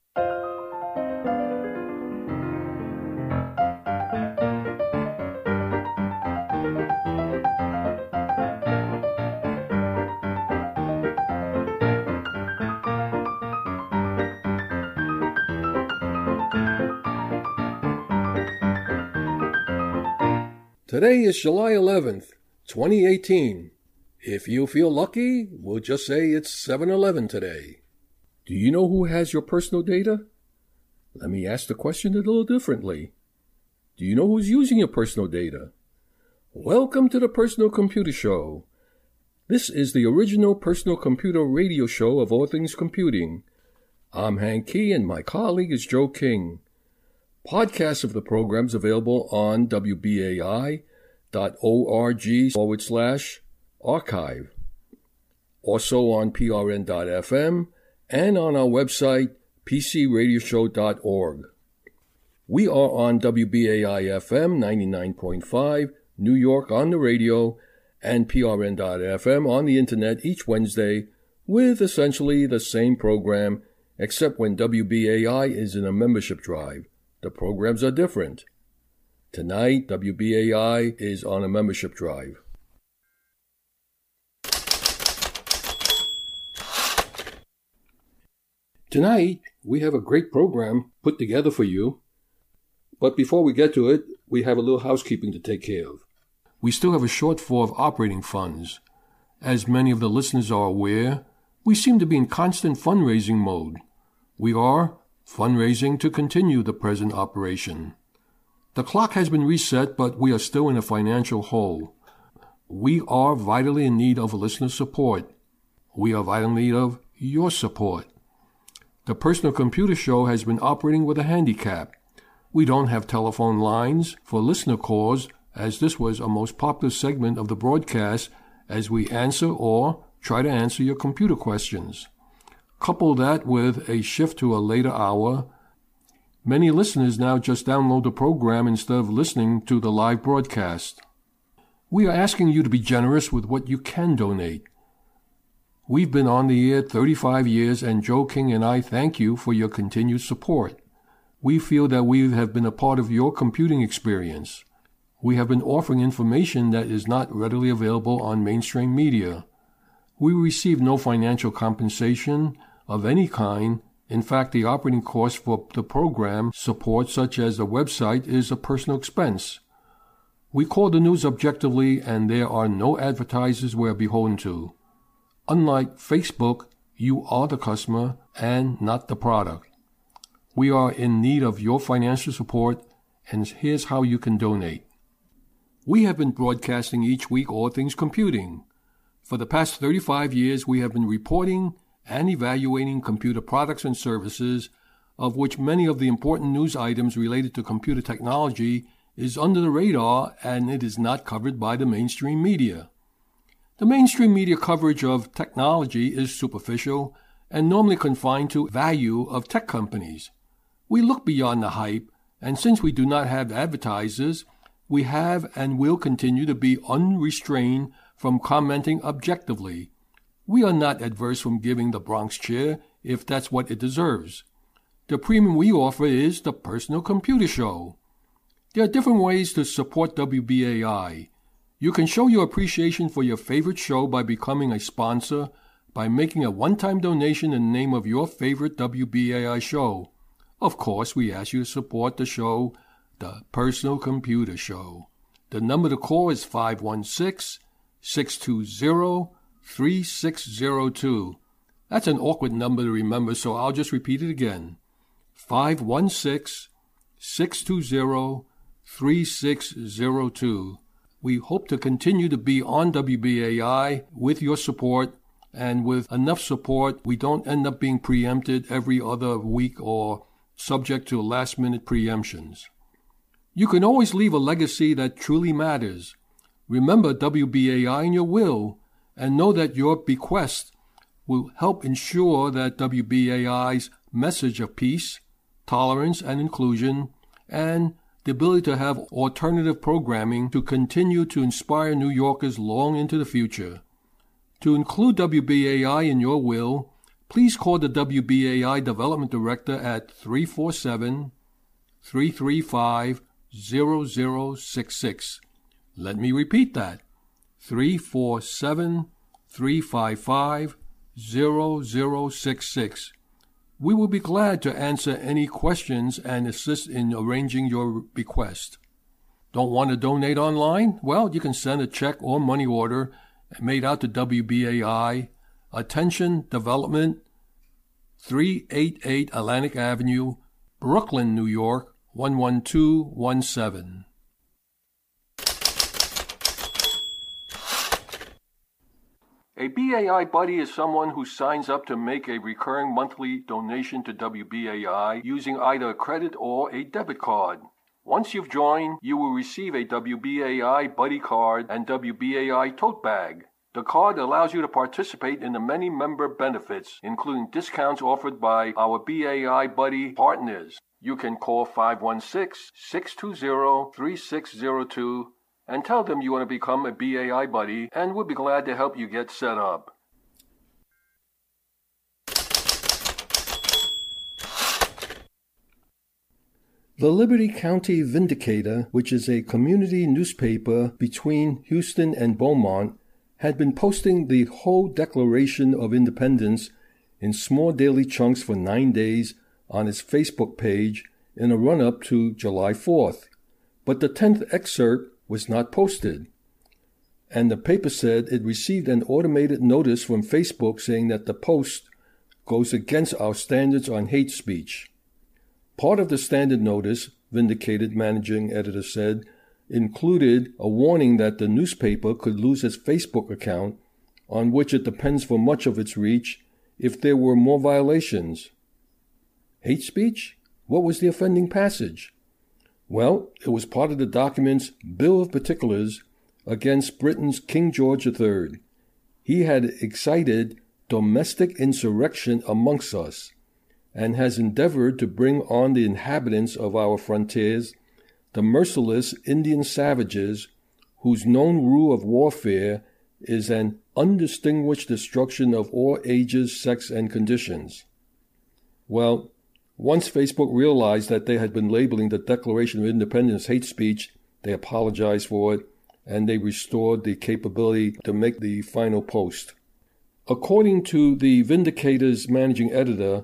Today is July eleventh, twenty eighteen. If you feel lucky, we'll just say it's seven eleven today. Do you know who has your personal data? Let me ask the question a little differently. Do you know who's using your personal data? Welcome to the Personal Computer Show. This is the original personal computer radio show of all things computing. I'm Hank Key, and my colleague is Joe King. Podcasts of the programs available on W B A I dot org forward slash archive. Also on P R N dot F M and on our website, P C radio show dot org. We are on W B A I F M ninety-nine point five, New York on the radio, and P R N dot F M on the internet each Wednesday with essentially the same program, except when W B A I is in a membership drive. The programs are different. Tonight, W B A I is on a membership drive. Tonight, we have a great program put together for you. But before we get to it, we have a little housekeeping to take care of. We still have a shortfall of operating funds. As many of the listeners are aware, we seem to be in constant fundraising mode. We are fundraising to continue the present operation. The clock has been reset, but we are still in a financial hole. We are vitally in need of listener support. We are vitally in need of your support. The Personal Computer Show has been operating with a handicap. We don't have telephone lines for listener calls, as this was a most popular segment of the broadcast as we answer or try to answer your computer questions. Couple that with a shift to a later hour. Many listeners now just download the program instead of listening to the live broadcast. We are asking you to be generous with what you can donate. We've been on the air thirty-five years, and Joe King and I thank you for your continued support. We feel that we have been a part of your computing experience. We have been offering information that is not readily available on mainstream media. We receive no financial compensation of any kind. In fact, the operating cost for the program support, such as the website, is a personal expense. We call the news objectively, and there are no advertisers we are beholden to. Unlike Facebook, you are the customer and not the product. We are in need of your financial support, and here's how you can donate. We have been broadcasting each week all things computing. For the past thirty-five years, we have been reporting and evaluating computer products and services, of which many of the important news items related to computer technology is under the radar and it is not covered by the mainstream media. The mainstream media coverage of technology is superficial and normally confined to value of tech companies. We look beyond the hype, and since we do not have advertisers, we have and will continue to be unrestrained from commenting objectively. We are not adverse from giving the Bronx Chair if that's what it deserves. The premium we offer is the Personal Computer Show. There are different ways to support W B A I. You can show your appreciation for your favorite show by becoming a sponsor, by making a one-time donation in the name of your favorite W B A I show. Of course, we ask you to support the show, the Personal Computer Show. The number to call is five one six, six two zero, three six zero two. That's an awkward number to remember, so I'll just repeat it again. five one six, six two zero, three six zero two. We hope to continue to be on W B A I with your support, and with enough support, we don't end up being preempted every other week or subject to last-minute preemptions. You can always leave a legacy that truly matters. Remember W B A I in your will, and know that your bequest will help ensure that W B A I's message of peace, tolerance, and inclusion, and the ability to have alternative programming to continue to inspire New Yorkers long into the future. To include W B A I in your will, please call the W B A I Development Director at three four seven, three three five, zero zero six six. Let me repeat that. three four seven, three five five, zero zero six six. We will be glad to answer any questions and assist in arranging your bequest. Don't want to donate online? Well, you can send a check or money order made out to W B A I, Attention Development, three eighty-eight Atlantic Avenue, Brooklyn, New York, one one two one seven. A B A I buddy is someone who signs up to make a recurring monthly donation to W B A I using either a credit or a debit card. Once you've joined, you will receive a W B A I buddy card and W B A I tote bag. The card allows you to participate in the many member benefits, including discounts offered by our B A I buddy partners. You can call five one six, six two zero, three six zero two and tell them you want to become a B A I buddy, and we'll be glad to help you get set up. The Liberty County Vindicator, which is a community newspaper between Houston and Beaumont, had been posting the whole Declaration of Independence in small daily chunks for nine days on its Facebook page in a run-up to July fourth, but the tenth excerpt was not posted. And the paper said it received an automated notice from Facebook saying that the post goes against our standards on hate speech. Part of the standard notice, Vindicated managing editor said, included a warning that the newspaper could lose its Facebook account, on which it depends for much of its reach, if there were more violations. Hate speech? What was the offending passage? Well, it was part of the document's Bill of Particulars against Britain's King George the Third. He had excited domestic insurrection amongst us, and has endeavored to bring on the inhabitants of our frontiers the merciless Indian savages whose known rule of warfare is an undistinguished destruction of all ages, sex, and conditions. Well, once Facebook realized that they had been labeling the Declaration of Independence hate speech, they apologized for it, and they restored the capability to make the final post. According to the Vindicator's managing editor,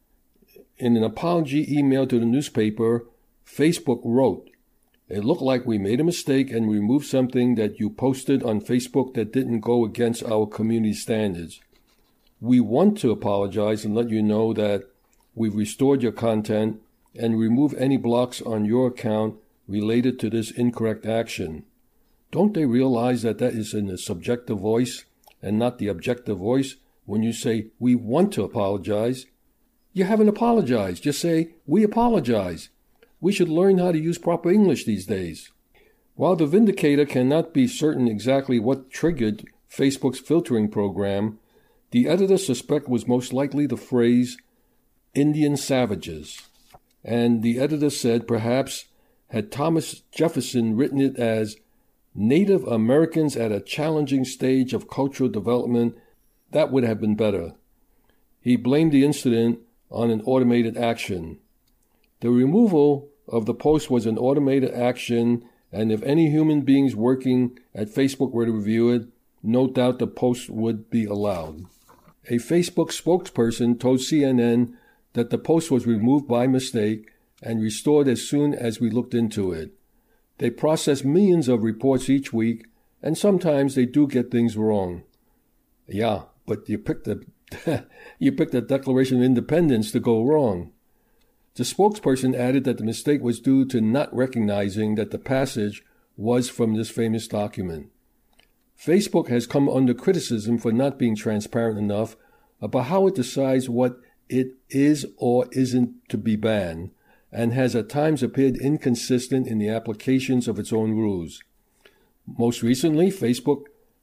in an apology email to the newspaper, Facebook wrote, "It looked like we made a mistake and removed something that you posted on Facebook that didn't go against our community standards. We want to apologize and let you know that we've restored your content and remove any blocks on your account related to this incorrect action." Don't they realize that that is in the subjective voice and not the objective voice when you say, "We want to apologize"? You haven't apologized. Just say, "We apologize." We should learn how to use proper English these days. While the Vindicator cannot be certain exactly what triggered Facebook's filtering program, the editor suspect was most likely the phrase, "Indian savages." And the editor said perhaps had Thomas Jefferson written it as "Native Americans at a challenging stage of cultural development," that would have been better. He blamed the incident on an automated action. The removal of the post was an automated action, and if any human beings working at Facebook were to review it, no doubt the post would be allowed. A Facebook spokesperson told C N N that the post was removed by mistake and restored as soon as we looked into it. They process millions of reports each week, and sometimes they do get things wrong. Yeah, but you picked the you picked the Declaration of Independence to go wrong. The spokesperson added that the mistake was due to not recognizing that the passage was from this famous document. Facebook has come under criticism for not being transparent enough about how it decides what it is or isn't to be banned, and has at times appeared inconsistent in the applications of its own rules. Most recently, Facebook